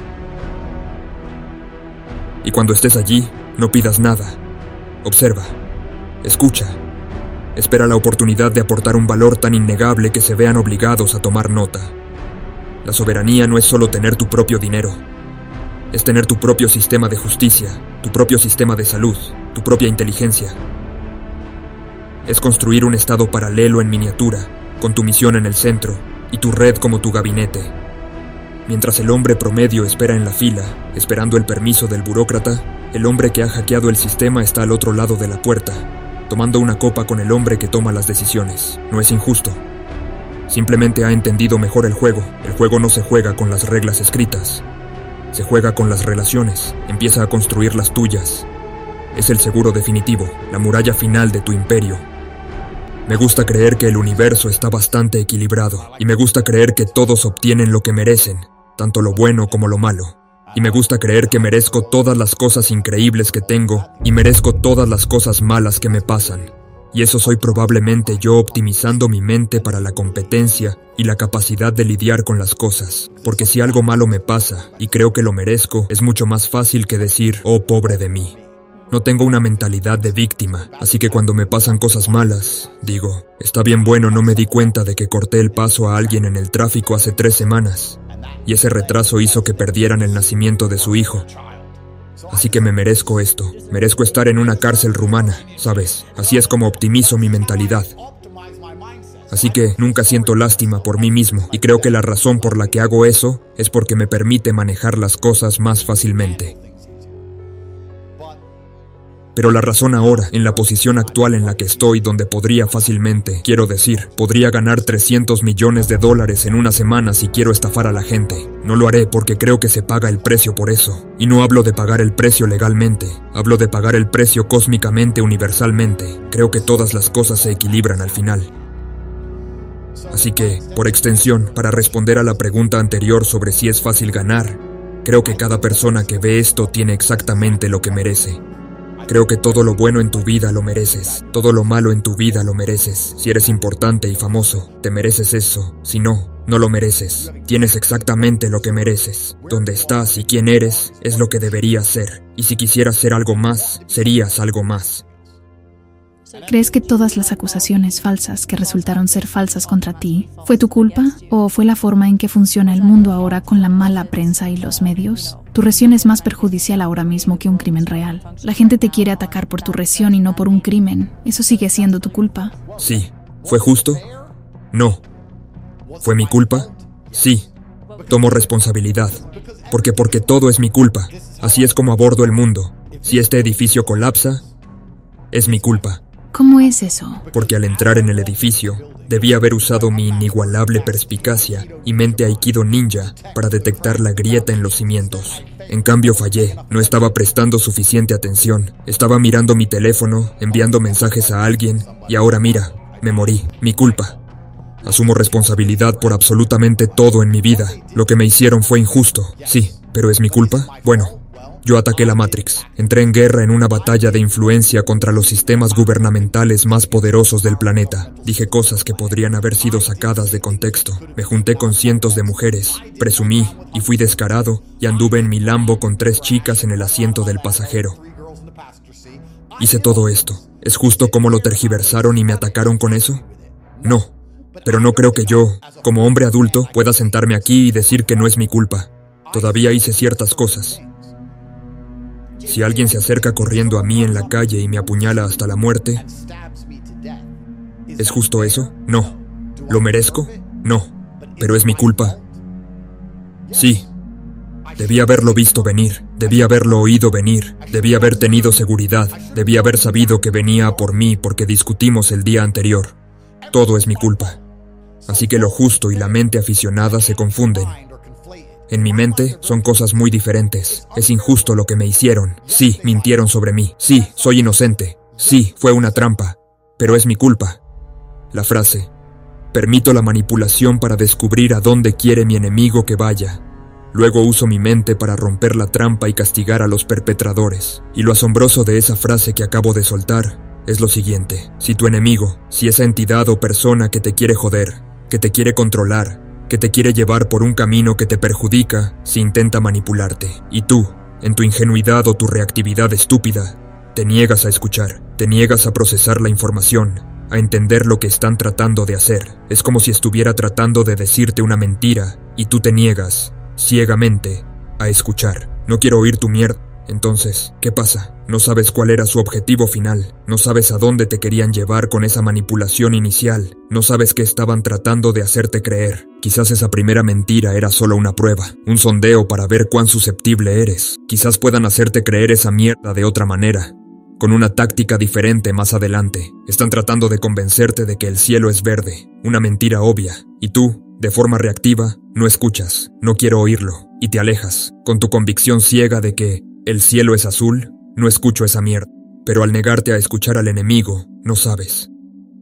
Y cuando estés allí, no pidas nada. Observa. Escucha. Espera la oportunidad de aportar un valor tan innegable que se vean obligados a tomar nota. La soberanía no es solo tener tu propio dinero. Es tener tu propio sistema de justicia, tu propio sistema de salud, tu propia inteligencia. Es construir un estado paralelo en miniatura, con tu misión en el centro y tu red como tu gabinete. Mientras el hombre promedio espera en la fila, esperando el permiso del burócrata, el hombre que ha hackeado el sistema está al otro lado de la puerta, tomando una copa con el hombre que toma las decisiones. No es injusto. Simplemente ha entendido mejor el juego. El juego no se juega con las reglas escritas. Se juega con las relaciones. Empieza a construir las tuyas. Es el seguro definitivo, la muralla final de tu imperio. Me gusta creer que el universo está bastante equilibrado, y me gusta creer que todos obtienen lo que merecen, tanto lo bueno como lo malo. Y me gusta creer que merezco todas las cosas increíbles que tengo, y merezco todas las cosas malas que me pasan. Y eso soy probablemente yo optimizando mi mente para la competencia y la capacidad de lidiar con las cosas. Porque si algo malo me pasa, y creo que lo merezco, es mucho más fácil que decir, oh, pobre de mí. No tengo una mentalidad de víctima, así que cuando me pasan cosas malas, digo, está bien, bueno, no me di cuenta de que corté el paso a alguien en el tráfico hace 3 semanas, y ese retraso hizo que perdieran el nacimiento de su hijo. Así que me merezco esto, merezco estar en una cárcel rumana, ¿sabes? Así es como optimizo mi mentalidad. Así que nunca siento lástima por mí mismo, y creo que la razón por la que hago eso es porque me permite manejar las cosas más fácilmente. Pero la razón ahora, en la posición actual en la que estoy, donde podría fácilmente, quiero decir, podría ganar $300 millones en una semana si quiero estafar a la gente. No lo haré porque creo que se paga el precio por eso. Y no hablo de pagar el precio legalmente, hablo de pagar el precio cósmicamente, universalmente. Creo que todas las cosas se equilibran al final. Así que, por extensión, para responder a la pregunta anterior sobre si es fácil ganar, creo que cada persona que ve esto tiene exactamente lo que merece. Creo que todo lo bueno en tu vida lo mereces, todo lo malo en tu vida lo mereces. Si eres importante y famoso, te mereces eso. Si no, no lo mereces. Tienes exactamente lo que mereces. Donde estás y quién eres es lo que deberías ser. Y si quisieras ser algo más, serías algo más. ¿Crees que todas las acusaciones falsas que resultaron ser falsas contra ti fue tu culpa o fue la forma en que funciona el mundo ahora con la mala prensa y los medios? Tu reacción es más perjudicial ahora mismo que un crimen real. La gente te quiere atacar por tu reacción y no por un crimen. ¿Eso sigue siendo tu culpa? Sí. ¿Fue justo? No. ¿Fue mi culpa? Sí. Tomo responsabilidad. Porque todo es mi culpa. Así es como abordo el mundo. Si este edificio colapsa, es mi culpa. ¿Cómo es eso? Porque al entrar en el edificio, debí haber usado mi inigualable perspicacia y mente aikido ninja para detectar la grieta en los cimientos. En cambio fallé, no estaba prestando suficiente atención, estaba mirando mi teléfono, enviando mensajes a alguien, y ahora mira, me morí, mi culpa. Asumo responsabilidad por absolutamente todo en mi vida. Lo que me hicieron fue injusto, sí, pero ¿es mi culpa? Bueno. Yo ataqué la Matrix. Entré en guerra en una batalla de influencia contra los sistemas gubernamentales más poderosos del planeta. Dije cosas que podrían haber sido sacadas de contexto. Me junté con cientos de mujeres, presumí y fui descarado y anduve en mi Lambo con 3 chicas en el asiento del pasajero. Hice todo esto. ¿Es justo cómo lo tergiversaron y me atacaron con eso? No. Pero no creo que yo, como hombre adulto, pueda sentarme aquí y decir que no es mi culpa. Todavía hice ciertas cosas. Si alguien se acerca corriendo a mí en la calle y me apuñala hasta la muerte, ¿es justo eso? No. ¿Lo merezco? No. ¿Pero es mi culpa? Sí. Debí haberlo visto venir, debí haberlo oído venir, debí haber tenido seguridad, debí haber sabido que venía a por mí porque discutimos el día anterior. Todo es mi culpa. Así que lo justo y la mente aficionada se confunden. En mi mente son cosas muy diferentes. Es injusto lo que me hicieron. Sí, mintieron sobre mí. Sí, soy inocente. Sí, fue una trampa. Pero es mi culpa. La frase, permito la manipulación para descubrir a dónde quiere mi enemigo que vaya. Luego uso mi mente para romper la trampa y castigar a los perpetradores. Y lo asombroso de esa frase que acabo de soltar es lo siguiente. Si tu enemigo, si esa entidad o persona que te quiere joder, que te quiere controlar, que te quiere llevar por un camino que te perjudica, si intenta manipularte, y tú, en tu ingenuidad o tu reactividad estúpida, te niegas a escuchar, te niegas a procesar la información, a entender lo que están tratando de hacer. Es como si estuviera tratando de decirte una mentira, y tú te niegas, ciegamente, a escuchar. No quiero oír tu mierda. Entonces, ¿qué pasa? No sabes cuál era su objetivo final, no sabes a dónde te querían llevar con esa manipulación inicial, no sabes qué estaban tratando de hacerte creer. Quizás esa primera mentira era solo una prueba, un sondeo para ver cuán susceptible eres. Quizás puedan hacerte creer esa mierda de otra manera. con una táctica diferente más adelante. Están tratando de convencerte de que el cielo es verde, una mentira obvia, y tú, de forma reactiva, no escuchas, no quiero oírlo, y te alejas, con tu convicción ciega de que el cielo es azul, no escucho esa mierda. Pero al negarte a escuchar al enemigo, no sabes.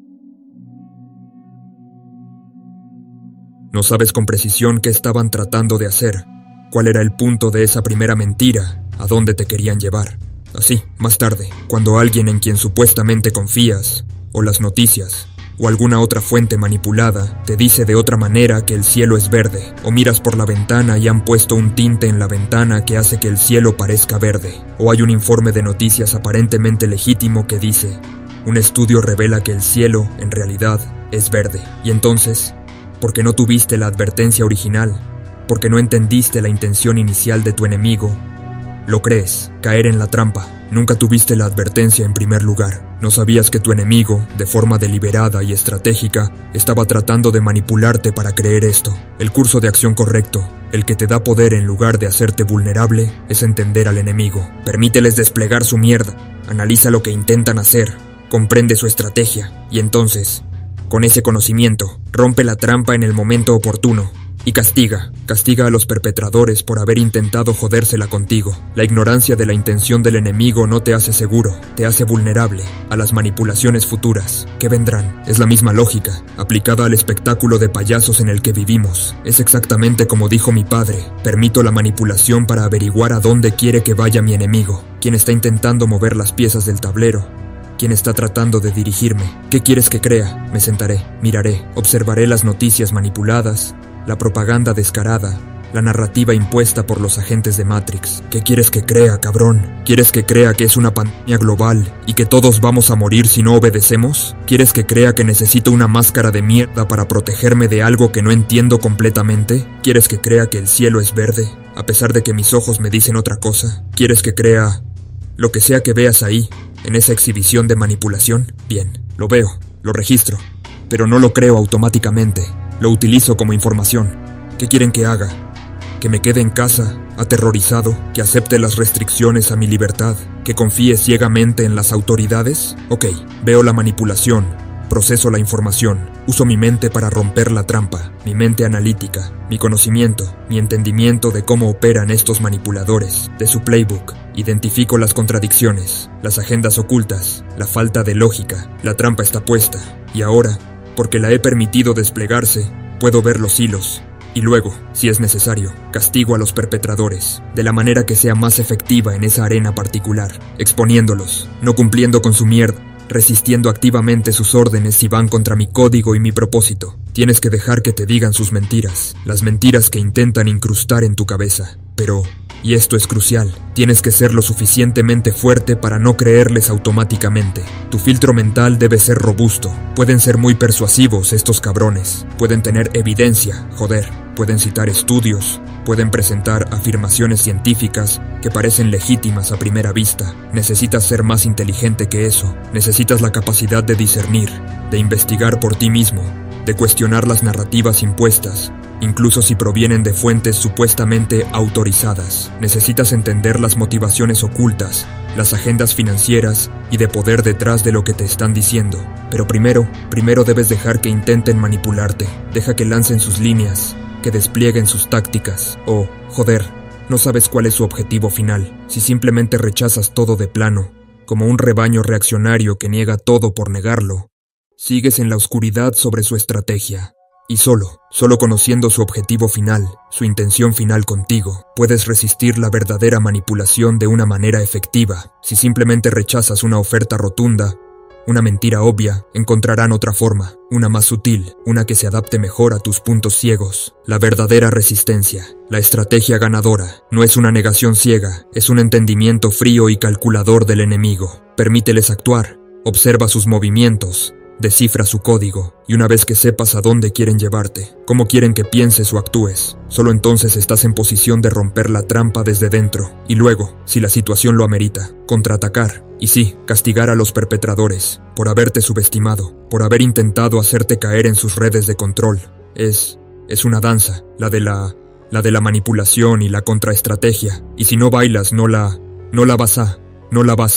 No sabes con precisión qué estaban tratando de hacer, cuál era el punto de esa primera mentira, a dónde te querían llevar. Así, más tarde, cuando alguien en quien supuestamente confías, o las noticias, o alguna otra fuente manipulada, te dice de otra manera que el cielo es verde, o miras por la ventana y han puesto un tinte en la ventana que hace que el cielo parezca verde, o hay un informe de noticias aparentemente legítimo que dice, un estudio revela que el cielo, en realidad, es verde, y entonces, porque no tuviste la advertencia original, porque no entendiste la intención inicial de tu enemigo, lo crees, caer en la trampa. Nunca tuviste la advertencia en primer lugar. No sabías que tu enemigo, de forma deliberada y estratégica, estaba tratando de manipularte para creer esto. El curso de acción correcto, el que te da poder en lugar de hacerte vulnerable, es entender al enemigo. Permíteles desplegar su mierda. Analiza lo que intentan hacer. Comprende su estrategia. Y entonces, con ese conocimiento, rompe la trampa en el momento oportuno. Y castiga a los perpetradores por haber intentado jodérsela contigo. La ignorancia de la intención del enemigo no te hace seguro, te hace vulnerable a las manipulaciones futuras que vendrán. Es la misma lógica, aplicada al espectáculo de payasos en el que vivimos. Es exactamente como dijo mi padre, permito la manipulación para averiguar a dónde quiere que vaya mi enemigo, quien está intentando mover las piezas del tablero. ¿Quién está tratando de dirigirme? ¿Qué quieres que crea? Me sentaré, miraré, observaré las noticias manipuladas, la propaganda descarada, la narrativa impuesta por los agentes de Matrix. ¿Qué quieres que crea, cabrón? ¿Quieres que crea que es una pandemia global y que todos vamos a morir si no obedecemos? ¿Quieres que crea que necesito una máscara de mierda para protegerme de algo que no entiendo completamente? ¿Quieres que crea que el cielo es verde, a pesar de que mis ojos me dicen otra cosa? ¿Quieres que crea lo que sea que veas ahí, en esa exhibición de manipulación? Bien, lo veo, lo registro, pero no lo creo automáticamente. Lo utilizo como información. ¿Qué quieren que haga? ¿Que me quede en casa, aterrorizado? ¿Que acepte las restricciones a mi libertad? ¿Que confíe ciegamente en las autoridades? Ok, veo la manipulación, proceso la información, uso mi mente para romper la trampa, mi mente analítica, mi conocimiento, mi entendimiento de cómo operan estos manipuladores, de su playbook. Identifico las contradicciones, las agendas ocultas, la falta de lógica. La trampa está puesta, y ahora, porque la he permitido desplegarse, puedo ver los hilos, y luego, si es necesario, castigo a los perpetradores, de la manera que sea más efectiva en esa arena particular, exponiéndolos, no cumpliendo con su mierda, resistiendo activamente sus órdenes si van contra mi código y mi propósito. Tienes que dejar que te digan sus mentiras, las mentiras que intentan incrustar en tu cabeza, pero... y esto es crucial, tienes que ser lo suficientemente fuerte para no creerles automáticamente. Tu filtro mental debe ser robusto. Pueden ser muy persuasivos estos cabrones. Pueden tener evidencia, joder. Pueden citar estudios. Pueden presentar afirmaciones científicas que parecen legítimas a primera vista. Necesitas ser más inteligente que eso. Necesitas la capacidad de discernir, de investigar por ti mismo, de cuestionar las narrativas impuestas, incluso si provienen de fuentes supuestamente autorizadas. Necesitas entender las motivaciones ocultas, las agendas financieras y de poder detrás de lo que te están diciendo. Pero primero debes dejar que intenten manipularte. Deja que lancen sus líneas, que desplieguen sus tácticas. Oh, joder, no sabes cuál es su objetivo final. Si simplemente rechazas todo de plano, como un rebaño reaccionario que niega todo por negarlo, sigues en la oscuridad sobre su estrategia. Y solo conociendo su objetivo final, su intención final contigo, puedes resistir la verdadera manipulación de una manera efectiva. Si simplemente rechazas una oferta rotunda, una mentira obvia, encontrarán otra forma, una más sutil, una que se adapte mejor a tus puntos ciegos. La verdadera resistencia, la estrategia ganadora, no es una negación ciega, es un entendimiento frío y calculador del enemigo. Permíteles actuar, observa sus movimientos, descifra su código, y una vez que sepas a dónde quieren llevarte, cómo quieren que pienses o actúes, solo entonces estás en posición de romper la trampa desde dentro, y luego, si la situación lo amerita, contraatacar, y sí, castigar a los perpetradores, por haberte subestimado, por haber intentado hacerte caer en sus redes de control. Es una danza, la de la manipulación y la contraestrategia, y si no bailas, no la vas a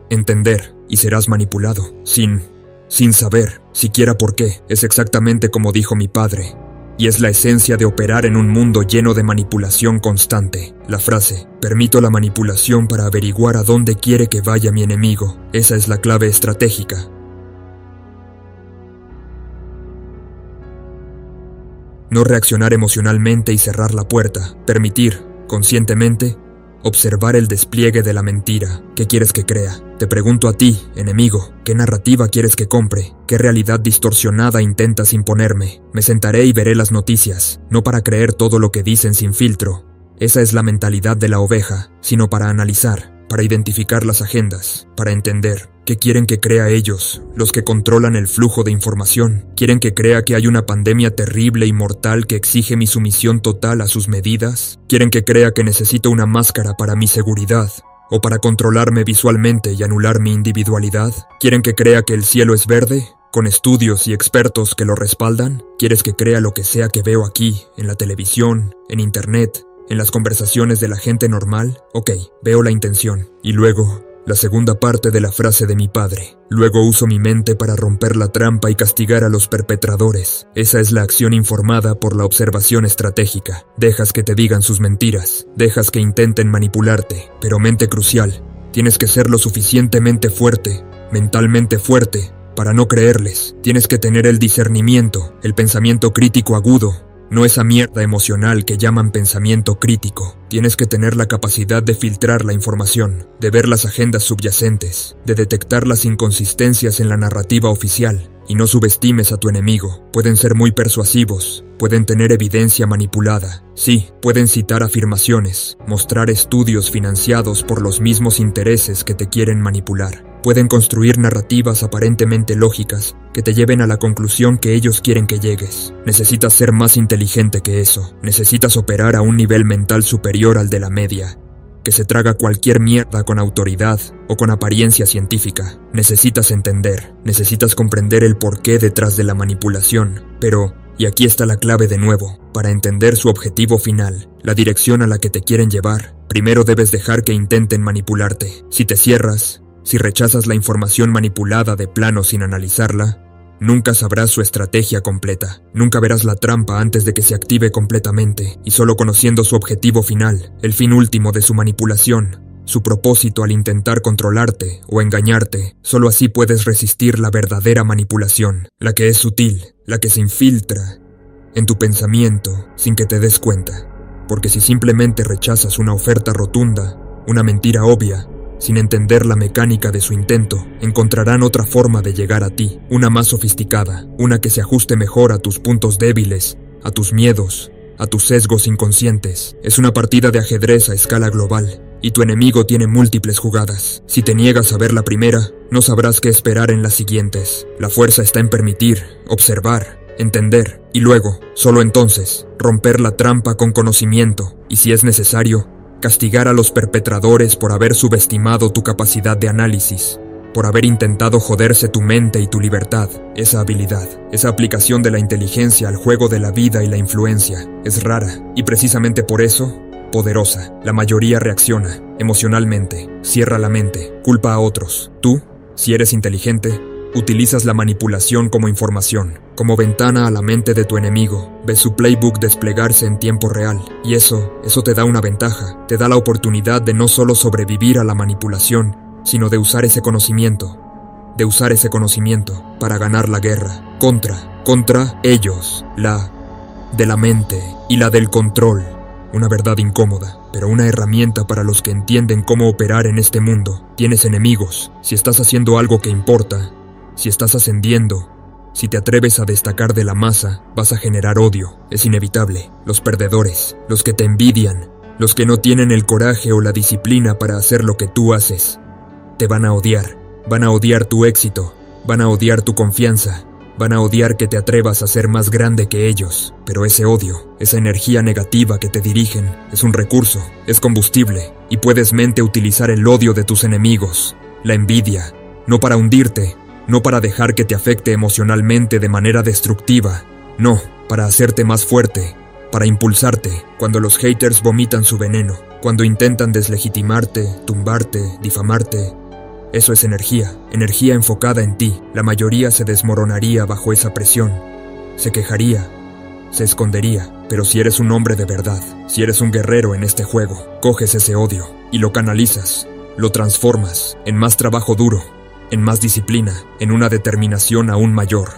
entender, y serás manipulado, sin saber, siquiera por qué. Es exactamente como dijo mi padre. Y es la esencia de operar en un mundo lleno de manipulación constante. La frase, permito la manipulación para averiguar a dónde quiere que vaya mi enemigo. Esa es la clave estratégica. No reaccionar emocionalmente y cerrar la puerta. Permitir, conscientemente, observar el despliegue de la mentira. ¿Qué quieres que crea? Te pregunto a ti, enemigo, ¿qué narrativa quieres que compre? ¿Qué realidad distorsionada intentas imponerme? Me sentaré y veré las noticias, no para creer todo lo que dicen sin filtro. Esa es la mentalidad de la oveja, sino para analizar, para identificar las agendas, para entender. ¿Qué quieren que crea ellos, los que controlan el flujo de información? ¿Quieren que crea que hay una pandemia terrible y mortal que exige mi sumisión total a sus medidas? ¿Quieren que crea que necesito una máscara para mi seguridad? ¿O para controlarme visualmente y anular mi individualidad? ¿Quieren que crea que el cielo es verde, con estudios y expertos que lo respaldan? ¿Quieres que crea lo que sea que veo aquí, en la televisión, en internet, en las conversaciones de la gente normal? Ok, veo la intención. Y luego, la segunda parte de la frase de mi padre. Luego uso mi mente para romper la trampa y castigar a los perpetradores. Esa es la acción informada por la observación estratégica. Dejas que te digan sus mentiras. Dejas que intenten manipularte. Pero mente crucial, tienes que ser lo suficientemente fuerte, mentalmente fuerte, para no creerles. Tienes que tener el discernimiento, el pensamiento crítico agudo. No esa mierda emocional que llaman pensamiento crítico. Tienes que tener la capacidad de filtrar la información, de ver las agendas subyacentes, de detectar las inconsistencias en la narrativa oficial. Y no subestimes a tu enemigo. Pueden ser muy persuasivos, pueden tener evidencia manipulada. Sí, pueden citar afirmaciones, mostrar estudios financiados por los mismos intereses que te quieren manipular. Pueden construir narrativas aparentemente lógicas que te lleven a la conclusión que ellos quieren que llegues. Necesitas ser más inteligente que eso. Necesitas operar a un nivel mental superior al de la media, que se traga cualquier mierda con autoridad o con apariencia científica. Necesitas entender, necesitas comprender el porqué detrás de la manipulación. Pero, y aquí está la clave de nuevo, para entender su objetivo final, la dirección a la que te quieren llevar, primero debes dejar que intenten manipularte. Si te cierras, si rechazas la información manipulada de plano sin analizarla, nunca sabrás su estrategia completa. Nunca verás la trampa antes de que se active completamente, y solo conociendo su objetivo final, el fin último de su manipulación, su propósito al intentar controlarte o engañarte, solo así puedes resistir la verdadera manipulación, la que es sutil, la que se infiltra en tu pensamiento sin que te des cuenta. Porque si simplemente rechazas una oferta rotunda, una mentira obvia, sin entender la mecánica de su intento, encontrarán otra forma de llegar a ti, una más sofisticada, una que se ajuste mejor a tus puntos débiles, a tus miedos, a tus sesgos inconscientes. Es una partida de ajedrez a escala global, y tu enemigo tiene múltiples jugadas. Si te niegas a ver la primera, no sabrás qué esperar en las siguientes. La fuerza está en permitir, observar, entender, y luego, solo entonces, romper la trampa con conocimiento, y si es necesario, castigar a los perpetradores por haber subestimado tu capacidad de análisis, por haber intentado joderse tu mente y tu libertad. Esa habilidad, esa aplicación de la inteligencia al juego de la vida y la influencia, es rara, y precisamente por eso, poderosa. La mayoría reacciona, emocionalmente, cierra la mente, culpa a otros. Tú, si eres inteligente, utilizas la manipulación como información, como ventana a la mente de tu enemigo. Ves su playbook desplegarse en tiempo real, y eso te da una ventaja, te da la oportunidad de no solo sobrevivir a la manipulación, sino de usar ese conocimiento, para ganar la guerra, contra ellos, la de la mente y la del control. Una verdad incómoda, pero una herramienta para los que entienden cómo operar en este mundo. Tienes enemigos, si estás haciendo algo que importa, si estás ascendiendo, si te atreves a destacar de la masa, vas a generar odio, es inevitable. Los perdedores, los que te envidian, los que no tienen el coraje o la disciplina para hacer lo que tú haces, te van a odiar tu éxito, van a odiar tu confianza, van a odiar que te atrevas a ser más grande que ellos. Pero ese odio, esa energía negativa que te dirigen, es un recurso, es combustible, y puedes utilizar el odio de tus enemigos, la envidia, no para hundirte, no para dejar que te afecte emocionalmente de manera destructiva, no, para hacerte más fuerte, para impulsarte. Cuando los haters vomitan su veneno, cuando intentan deslegitimarte, tumbarte, difamarte, Eso es energía, energía enfocada en ti. La mayoría se desmoronaría bajo esa presión. Se quejaría, se escondería. Pero si eres un hombre de verdad, si eres un guerrero en este juego, coges ese odio y lo canalizas, lo transformas en más trabajo duro, en más disciplina, en una determinación aún mayor.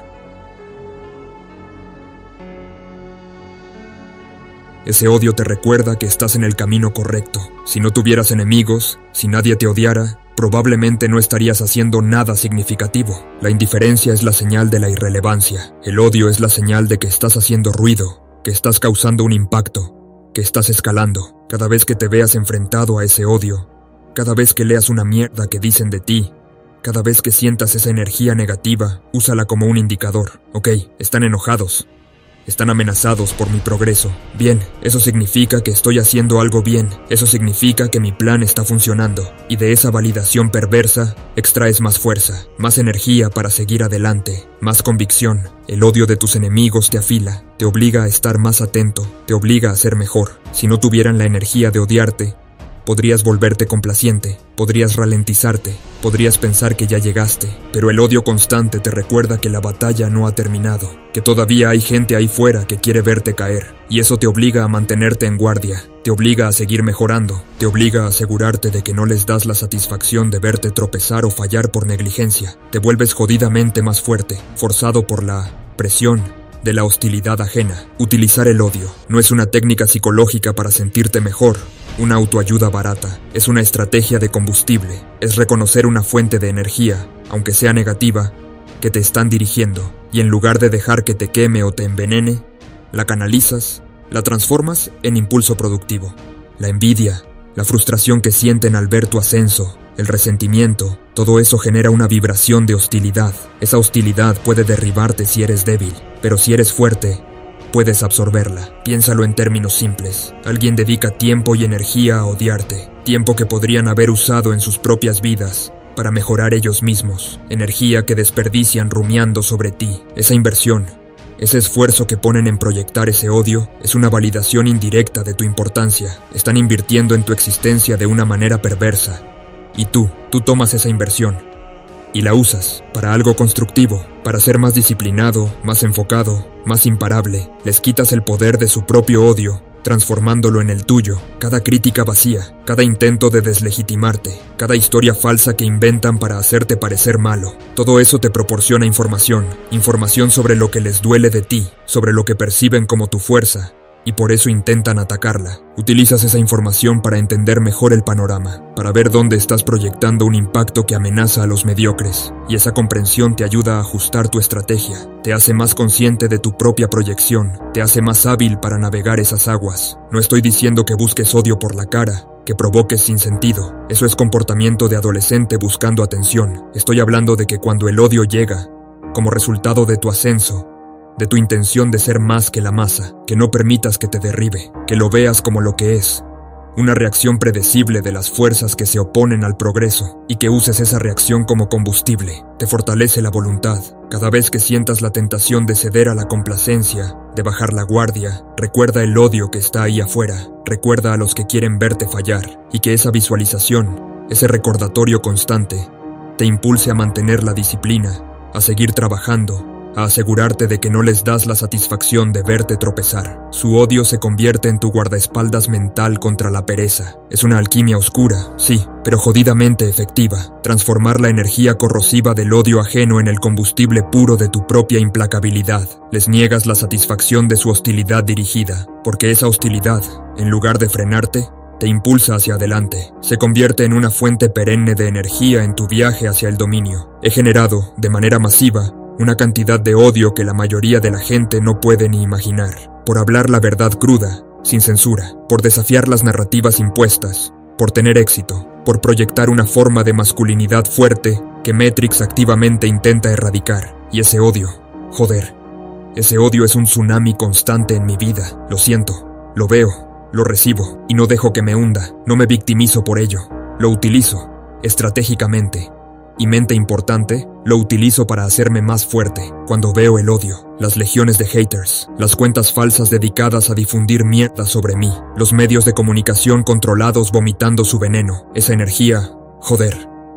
Ese odio te recuerda que estás en el camino correcto. Si no tuvieras enemigos, si nadie te odiara, probablemente no estarías haciendo nada significativo. La indiferencia es la señal de la irrelevancia. El odio es la señal de que estás haciendo ruido, que estás causando un impacto, que estás escalando. Cada vez que te veas enfrentado a ese odio, cada vez que leas una mierda que dicen de ti, cada vez que sientas esa energía negativa, úsala como un indicador. Ok, están enojados. Están amenazados por mi progreso. Bien, eso significa que estoy haciendo algo bien. Eso significa que mi plan está funcionando. Y de esa validación perversa, extraes más fuerza, más energía para seguir adelante, más convicción. El odio de tus enemigos te afila, te obliga a estar más atento, te obliga a ser mejor. Si no tuvieran la energía de odiarte, podrías volverte complaciente, podrías ralentizarte, podrías pensar que ya llegaste, pero el odio constante te recuerda que la batalla no ha terminado, que todavía hay gente ahí fuera que quiere verte caer, y eso te obliga a mantenerte en guardia, te obliga a seguir mejorando, te obliga a asegurarte de que no les das la satisfacción de verte tropezar o fallar por negligencia, te vuelves jodidamente más fuerte, forzado por la presión de la hostilidad ajena. Utilizar el odio no es una técnica psicológica para sentirte mejor, una autoayuda barata, es una estrategia de combustible, es reconocer una fuente de energía, aunque sea negativa, que te están dirigiendo, y en lugar de dejar que te queme o te envenene, la canalizas, la transformas en impulso productivo. La envidia, la frustración que sienten al ver tu ascenso, el resentimiento, todo eso genera una vibración de hostilidad. Esa hostilidad puede derribarte si eres débil, pero si eres fuerte, puedes absorberla. Piénsalo en términos simples. Alguien dedica tiempo y energía a odiarte, tiempo que podrían haber usado en sus propias vidas para mejorar ellos mismos, energía que desperdician rumiando sobre ti. Esa inversión, ese esfuerzo que ponen en proyectar ese odio, es una validación indirecta de tu importancia. Están invirtiendo en tu existencia de una manera perversa. Y tú tomas esa inversión y la usas para algo constructivo, para ser más disciplinado, más enfocado, más imparable. Les quitas el poder de su propio odio, transformándolo en el tuyo. Cada crítica vacía, cada intento de deslegitimarte, cada historia falsa que inventan para hacerte parecer malo. Todo eso te proporciona información sobre lo que les duele de ti, sobre lo que perciben como tu fuerza, y por eso intentan atacarla. Utilizas esa información para entender mejor el panorama, para ver dónde estás proyectando un impacto que amenaza a los mediocres, y esa comprensión te ayuda a ajustar tu estrategia, te hace más consciente de tu propia proyección, te hace más hábil para navegar esas aguas. No estoy diciendo que busques odio por la cara, que provoques sin sentido. Eso es comportamiento de adolescente buscando atención. Estoy hablando de que cuando el odio llega, como resultado de tu ascenso, de tu intención de ser más que la masa, que no permitas que te derribe, que lo veas como lo que es, una reacción predecible de las fuerzas que se oponen al progreso, y que uses esa reacción como combustible. Te fortalece la voluntad. Cada vez que sientas la tentación de ceder a la complacencia, de bajar la guardia, recuerda el odio que está ahí afuera, recuerda a los que quieren verte fallar, y que esa visualización, ese recordatorio constante, te impulse a mantener la disciplina, a seguir trabajando, a asegurarte de que no les das la satisfacción de verte tropezar. Su odio se convierte en tu guardaespaldas mental contra la pereza. Es una alquimia oscura, sí, pero jodidamente efectiva. Transformar la energía corrosiva del odio ajeno en el combustible puro de tu propia implacabilidad. Les niegas la satisfacción de su hostilidad dirigida, porque esa hostilidad, en lugar de frenarte, te impulsa hacia adelante. Se convierte en una fuente perenne de energía en tu viaje hacia el dominio. He generado, de manera masiva, una cantidad de odio que la mayoría de la gente no puede ni imaginar, por hablar la verdad cruda, sin censura, por desafiar las narrativas impuestas, por tener éxito, por proyectar una forma de masculinidad fuerte que Matrix activamente intenta erradicar. Y ese odio, joder, ese odio es un tsunami constante en mi vida. Lo siento, lo veo, lo recibo, y no dejo que me hunda, no me victimizo por ello, lo utilizo, estratégicamente. Y mente importante, lo utilizo para hacerme más fuerte. Cuando veo el odio, las legiones de haters, las cuentas falsas dedicadas a difundir mierda sobre mí, los medios de comunicación controlados vomitando su veneno, esa energía, joder,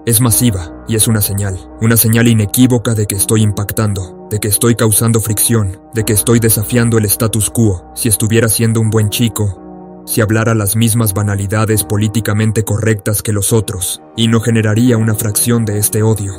Es masiva y es una señal inequívoca de que estoy impactando, de que estoy causando fricción, de que estoy desafiando el status quo. Si estuviera siendo un buen chico, si hablara las mismas banalidades políticamente correctas que los otros, y no generaría una fracción de este odio.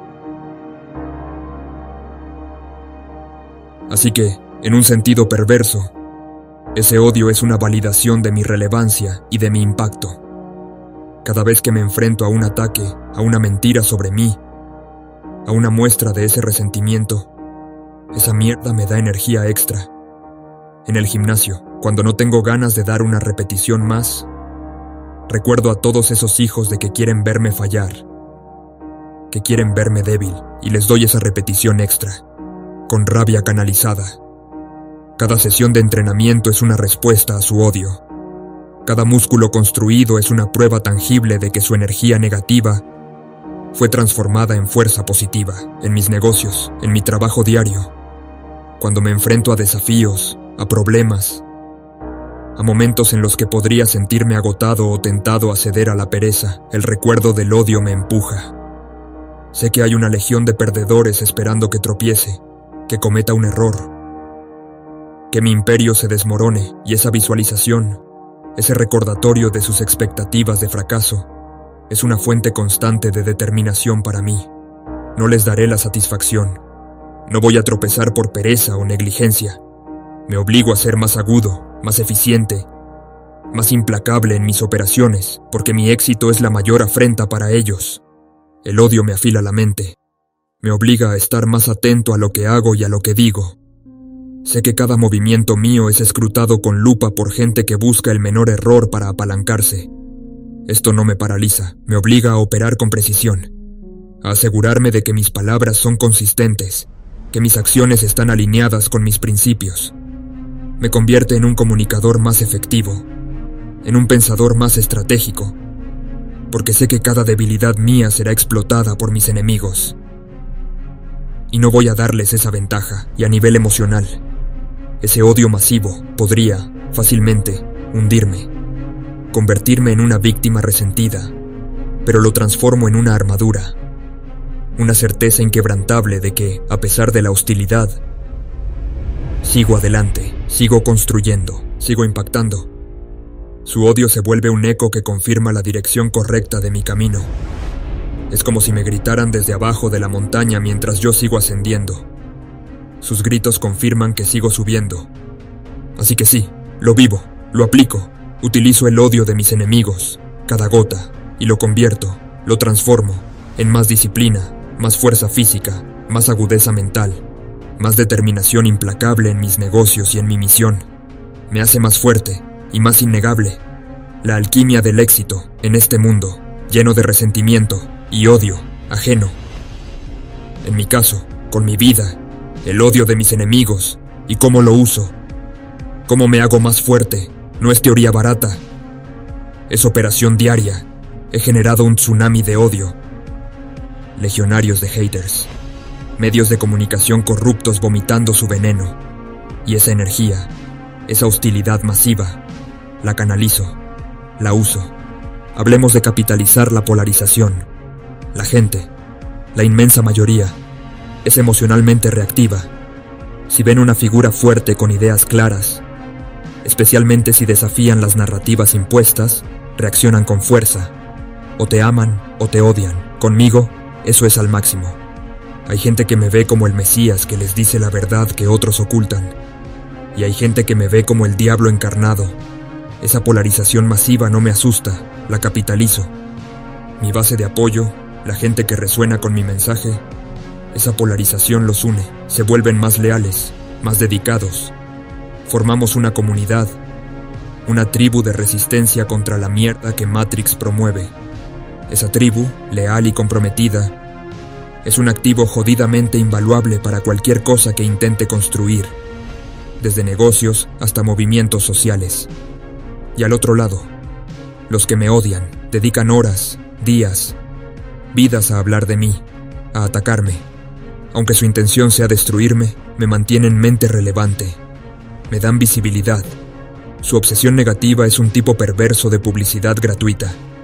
Así que, en un sentido perverso, ese odio es una validación de mi relevancia y de mi impacto. Cada vez que me enfrento a un ataque, a una mentira sobre mí, a una muestra de ese resentimiento, esa mierda me da energía extra. En el gimnasio, cuando no tengo ganas de dar una repetición más, recuerdo a todos esos hijos de que quieren verme fallar, que quieren verme débil, y les doy esa repetición extra, con rabia canalizada. Cada sesión de entrenamiento es una respuesta a su odio. Cada músculo construido es una prueba tangible de que su energía negativa fue transformada en fuerza positiva, en mis negocios, en mi trabajo diario. Cuando me enfrento a desafíos, a problemas, a momentos en los que podría sentirme agotado o tentado a ceder a la pereza, el recuerdo del odio me empuja. Sé que hay una legión de perdedores esperando que tropiece, que cometa un error, que mi imperio se desmorone, y esa visualización, ese recordatorio de sus expectativas de fracaso, es una fuente constante de determinación para mí. No les daré la satisfacción. No voy a tropezar por pereza o negligencia. Me obligo a ser más agudo, más eficiente, más implacable en mis operaciones, porque mi éxito es la mayor afrenta para ellos. El odio me afila la mente. Me obliga a estar más atento a lo que hago y a lo que digo. Sé que cada movimiento mío es escrutado con lupa por gente que busca el menor error para apalancarse. Esto no me paraliza, me obliga a operar con precisión, a asegurarme de que mis palabras son consistentes, que mis acciones están alineadas con mis principios. Me convierte en un comunicador más efectivo, en un pensador más estratégico, porque sé que cada debilidad mía será explotada por mis enemigos. Y no voy a darles esa ventaja, y a nivel emocional, ese odio masivo podría, fácilmente, hundirme, convertirme en una víctima resentida, pero lo transformo en una armadura, una certeza inquebrantable de que, a pesar de la hostilidad, sigo adelante, sigo construyendo, sigo impactando. Su odio se vuelve un eco que confirma la dirección correcta de mi camino. Es como si me gritaran desde abajo de la montaña mientras yo sigo ascendiendo. Sus gritos confirman que sigo subiendo. Así que sí, lo vivo, lo aplico, utilizo el odio de mis enemigos, cada gota, y lo convierto, lo transformo, en más disciplina, más fuerza física, más agudeza mental, más determinación implacable en mis negocios y en mi misión. Me hace más fuerte y más innegable. La alquimia del éxito en este mundo, lleno de resentimiento y odio ajeno. En mi caso, con mi vida, el odio de mis enemigos y cómo lo uso, cómo me hago más fuerte, no es teoría barata. Es operación diaria. He generado un tsunami de odio. Legionarios de haters. Medios de comunicación corruptos vomitando su veneno. Y esa energía, esa hostilidad masiva, la canalizo, la uso. Hablemos de capitalizar la polarización. La gente, la inmensa mayoría, es emocionalmente reactiva. Si ven una figura fuerte con ideas claras, especialmente si desafían las narrativas impuestas, reaccionan con fuerza. O te aman o te odian. Conmigo, eso es al máximo. Hay gente que me ve como el Mesías que les dice la verdad que otros ocultan. Y hay gente que me ve como el diablo encarnado. Esa polarización masiva no me asusta, la capitalizo. Mi base de apoyo, la gente que resuena con mi mensaje, esa polarización los une, se vuelven más leales, más dedicados. Formamos una comunidad, una tribu de resistencia contra la mierda que Matrix promueve. Esa tribu, leal y comprometida, es un activo jodidamente invaluable para cualquier cosa que intente construir, desde negocios hasta movimientos sociales. Y al otro lado, los que me odian dedican horas, días, vidas a hablar de mí, a atacarme. Aunque su intención sea destruirme, me mantienen mente relevante. Me dan visibilidad. Su obsesión negativa es un tipo perverso de publicidad gratuita.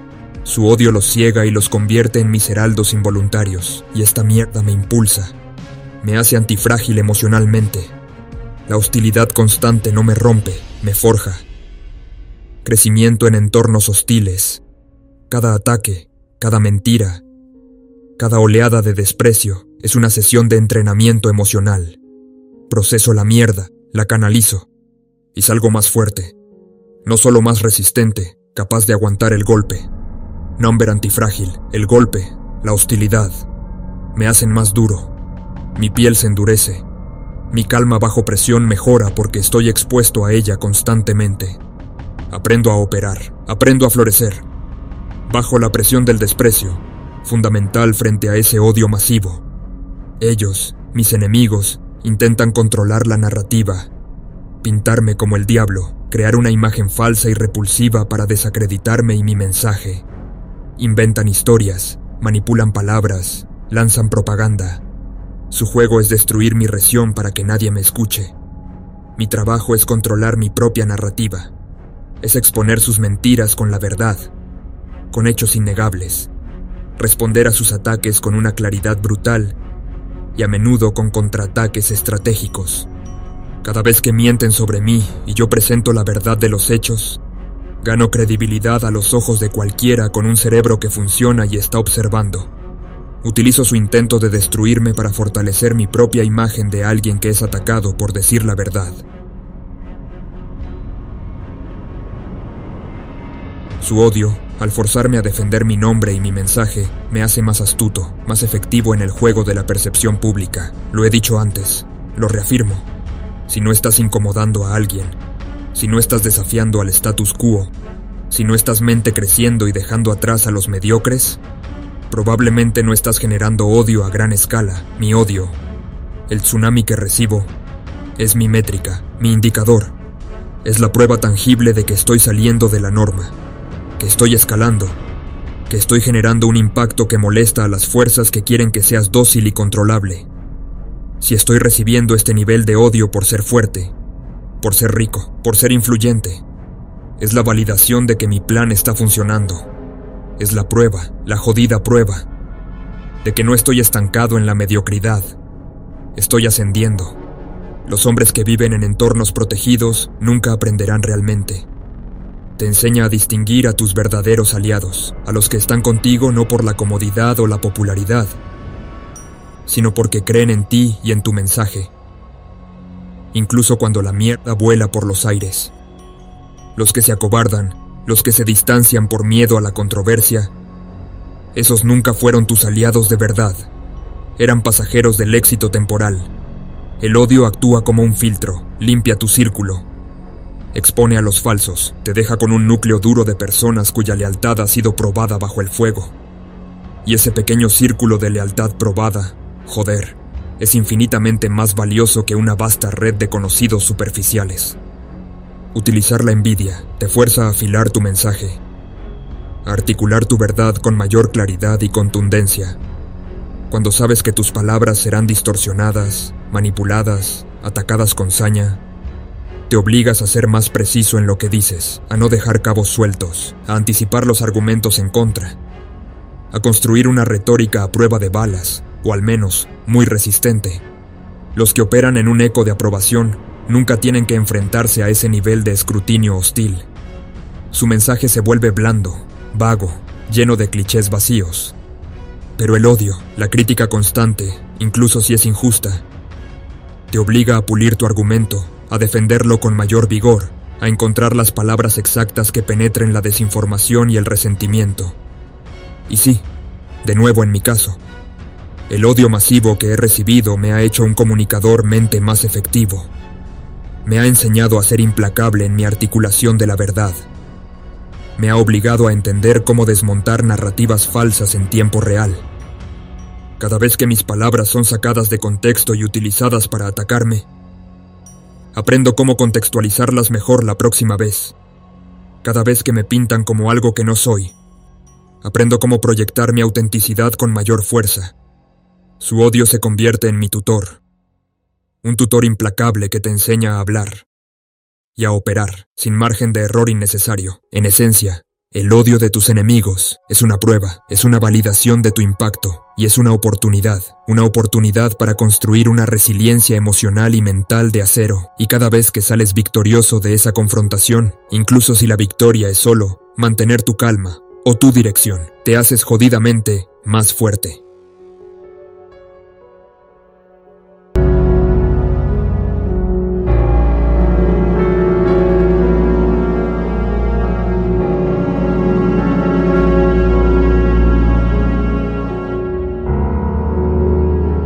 Su odio los ciega y los convierte en mis heraldos involuntarios, y esta mierda me impulsa. Me hace antifrágil emocionalmente. La hostilidad constante no me rompe, me forja. Crecimiento en entornos hostiles. Cada ataque, cada mentira, cada oleada de desprecio es una sesión de entrenamiento emocional. Proceso la mierda, la canalizo, y salgo más fuerte. No solo más resistente, capaz de aguantar el golpe. Number antifrágil, el golpe, la hostilidad, me hacen más duro. Mi piel se endurece. Mi calma bajo presión mejora porque estoy expuesto a ella constantemente. Aprendo a operar, aprendo a florecer. Bajo la presión del desprecio, fundamental frente a ese odio masivo. Ellos, mis enemigos, intentan controlar la narrativa, pintarme como el diablo, crear una imagen falsa y repulsiva para desacreditarme y mi mensaje. Inventan historias, manipulan palabras, lanzan propaganda. Su juego es destruir mi región para que nadie me escuche. Mi trabajo es controlar mi propia narrativa. Es exponer sus mentiras con la verdad, con hechos innegables. Responder a sus ataques con una claridad brutal y a menudo con contraataques estratégicos. Cada vez que mienten sobre mí y yo presento la verdad de los hechos, gano credibilidad a los ojos de cualquiera con un cerebro que funciona y está observando. Utilizo su intento de destruirme para fortalecer mi propia imagen de alguien que es atacado por decir la verdad. Su odio, al forzarme a defender mi nombre y mi mensaje, me hace más astuto, más efectivo en el juego de la percepción pública. Lo he dicho antes, lo reafirmo. Si no estás incomodando a alguien, si no estás desafiando al status quo, si no estás mente creciendo y dejando atrás a los mediocres, probablemente no estás generando odio a gran escala. Mi odio, el tsunami que recibo, es mi métrica, mi indicador. Es la prueba tangible de que estoy saliendo de la norma, que estoy escalando, que estoy generando un impacto que molesta a las fuerzas que quieren que seas dócil y controlable. Si estoy recibiendo este nivel de odio por ser fuerte, por ser rico, por ser influyente, es la validación de que mi plan está funcionando. Es la prueba, la jodida prueba, de que no estoy estancado en la mediocridad. Estoy ascendiendo. Los hombres que viven en entornos protegidos nunca aprenderán realmente. Te enseña a distinguir a tus verdaderos aliados, a los que están contigo no por la comodidad o la popularidad, sino porque creen en ti y en tu mensaje, incluso cuando la mierda vuela por los aires. Los que se acobardan, los que se distancian por miedo a la controversia, esos nunca fueron tus aliados de verdad. Eran pasajeros del éxito temporal. El odio actúa como un filtro, limpia tu círculo, expone a los falsos, te deja con un núcleo duro de personas cuya lealtad ha sido probada bajo el fuego. Y ese pequeño círculo de lealtad probada, joder, es infinitamente más valioso que una vasta red de conocidos superficiales. Utilizar la envidia te fuerza a afilar tu mensaje, a articular tu verdad con mayor claridad y contundencia. Cuando sabes que tus palabras serán distorsionadas, manipuladas, atacadas con saña, te obligas a ser más preciso en lo que dices, a no dejar cabos sueltos, a anticipar los argumentos en contra, a construir una retórica a prueba de balas, o al menos, muy resistente. Los que operan en un eco de aprobación nunca tienen que enfrentarse a ese nivel de escrutinio hostil. Su mensaje se vuelve blando, vago, lleno de clichés vacíos. Pero el odio, la crítica constante, incluso si es injusta, te obliga a pulir tu argumento, a defenderlo con mayor vigor, a encontrar las palabras exactas que penetren la desinformación y el resentimiento. Y sí, de nuevo en mi caso, el odio masivo que he recibido me ha hecho un comunicador mente más efectivo. Me ha enseñado a ser implacable en mi articulación de la verdad. Me ha obligado a entender cómo desmontar narrativas falsas en tiempo real. Cada vez que mis palabras son sacadas de contexto y utilizadas para atacarme, aprendo cómo contextualizarlas mejor la próxima vez. Cada vez que me pintan como algo que no soy, aprendo cómo proyectar mi autenticidad con mayor fuerza. Su odio se convierte en mi tutor. Un tutor implacable que te enseña a hablar y a operar sin margen de error innecesario. En esencia, El odio de tus enemigos es una prueba, es una validación de tu impacto y es una oportunidad para construir una resiliencia emocional y mental de acero. Y cada vez que sales victorioso de esa confrontación, incluso si la victoria es solo mantener tu calma o tu dirección, te haces jodidamente más fuerte.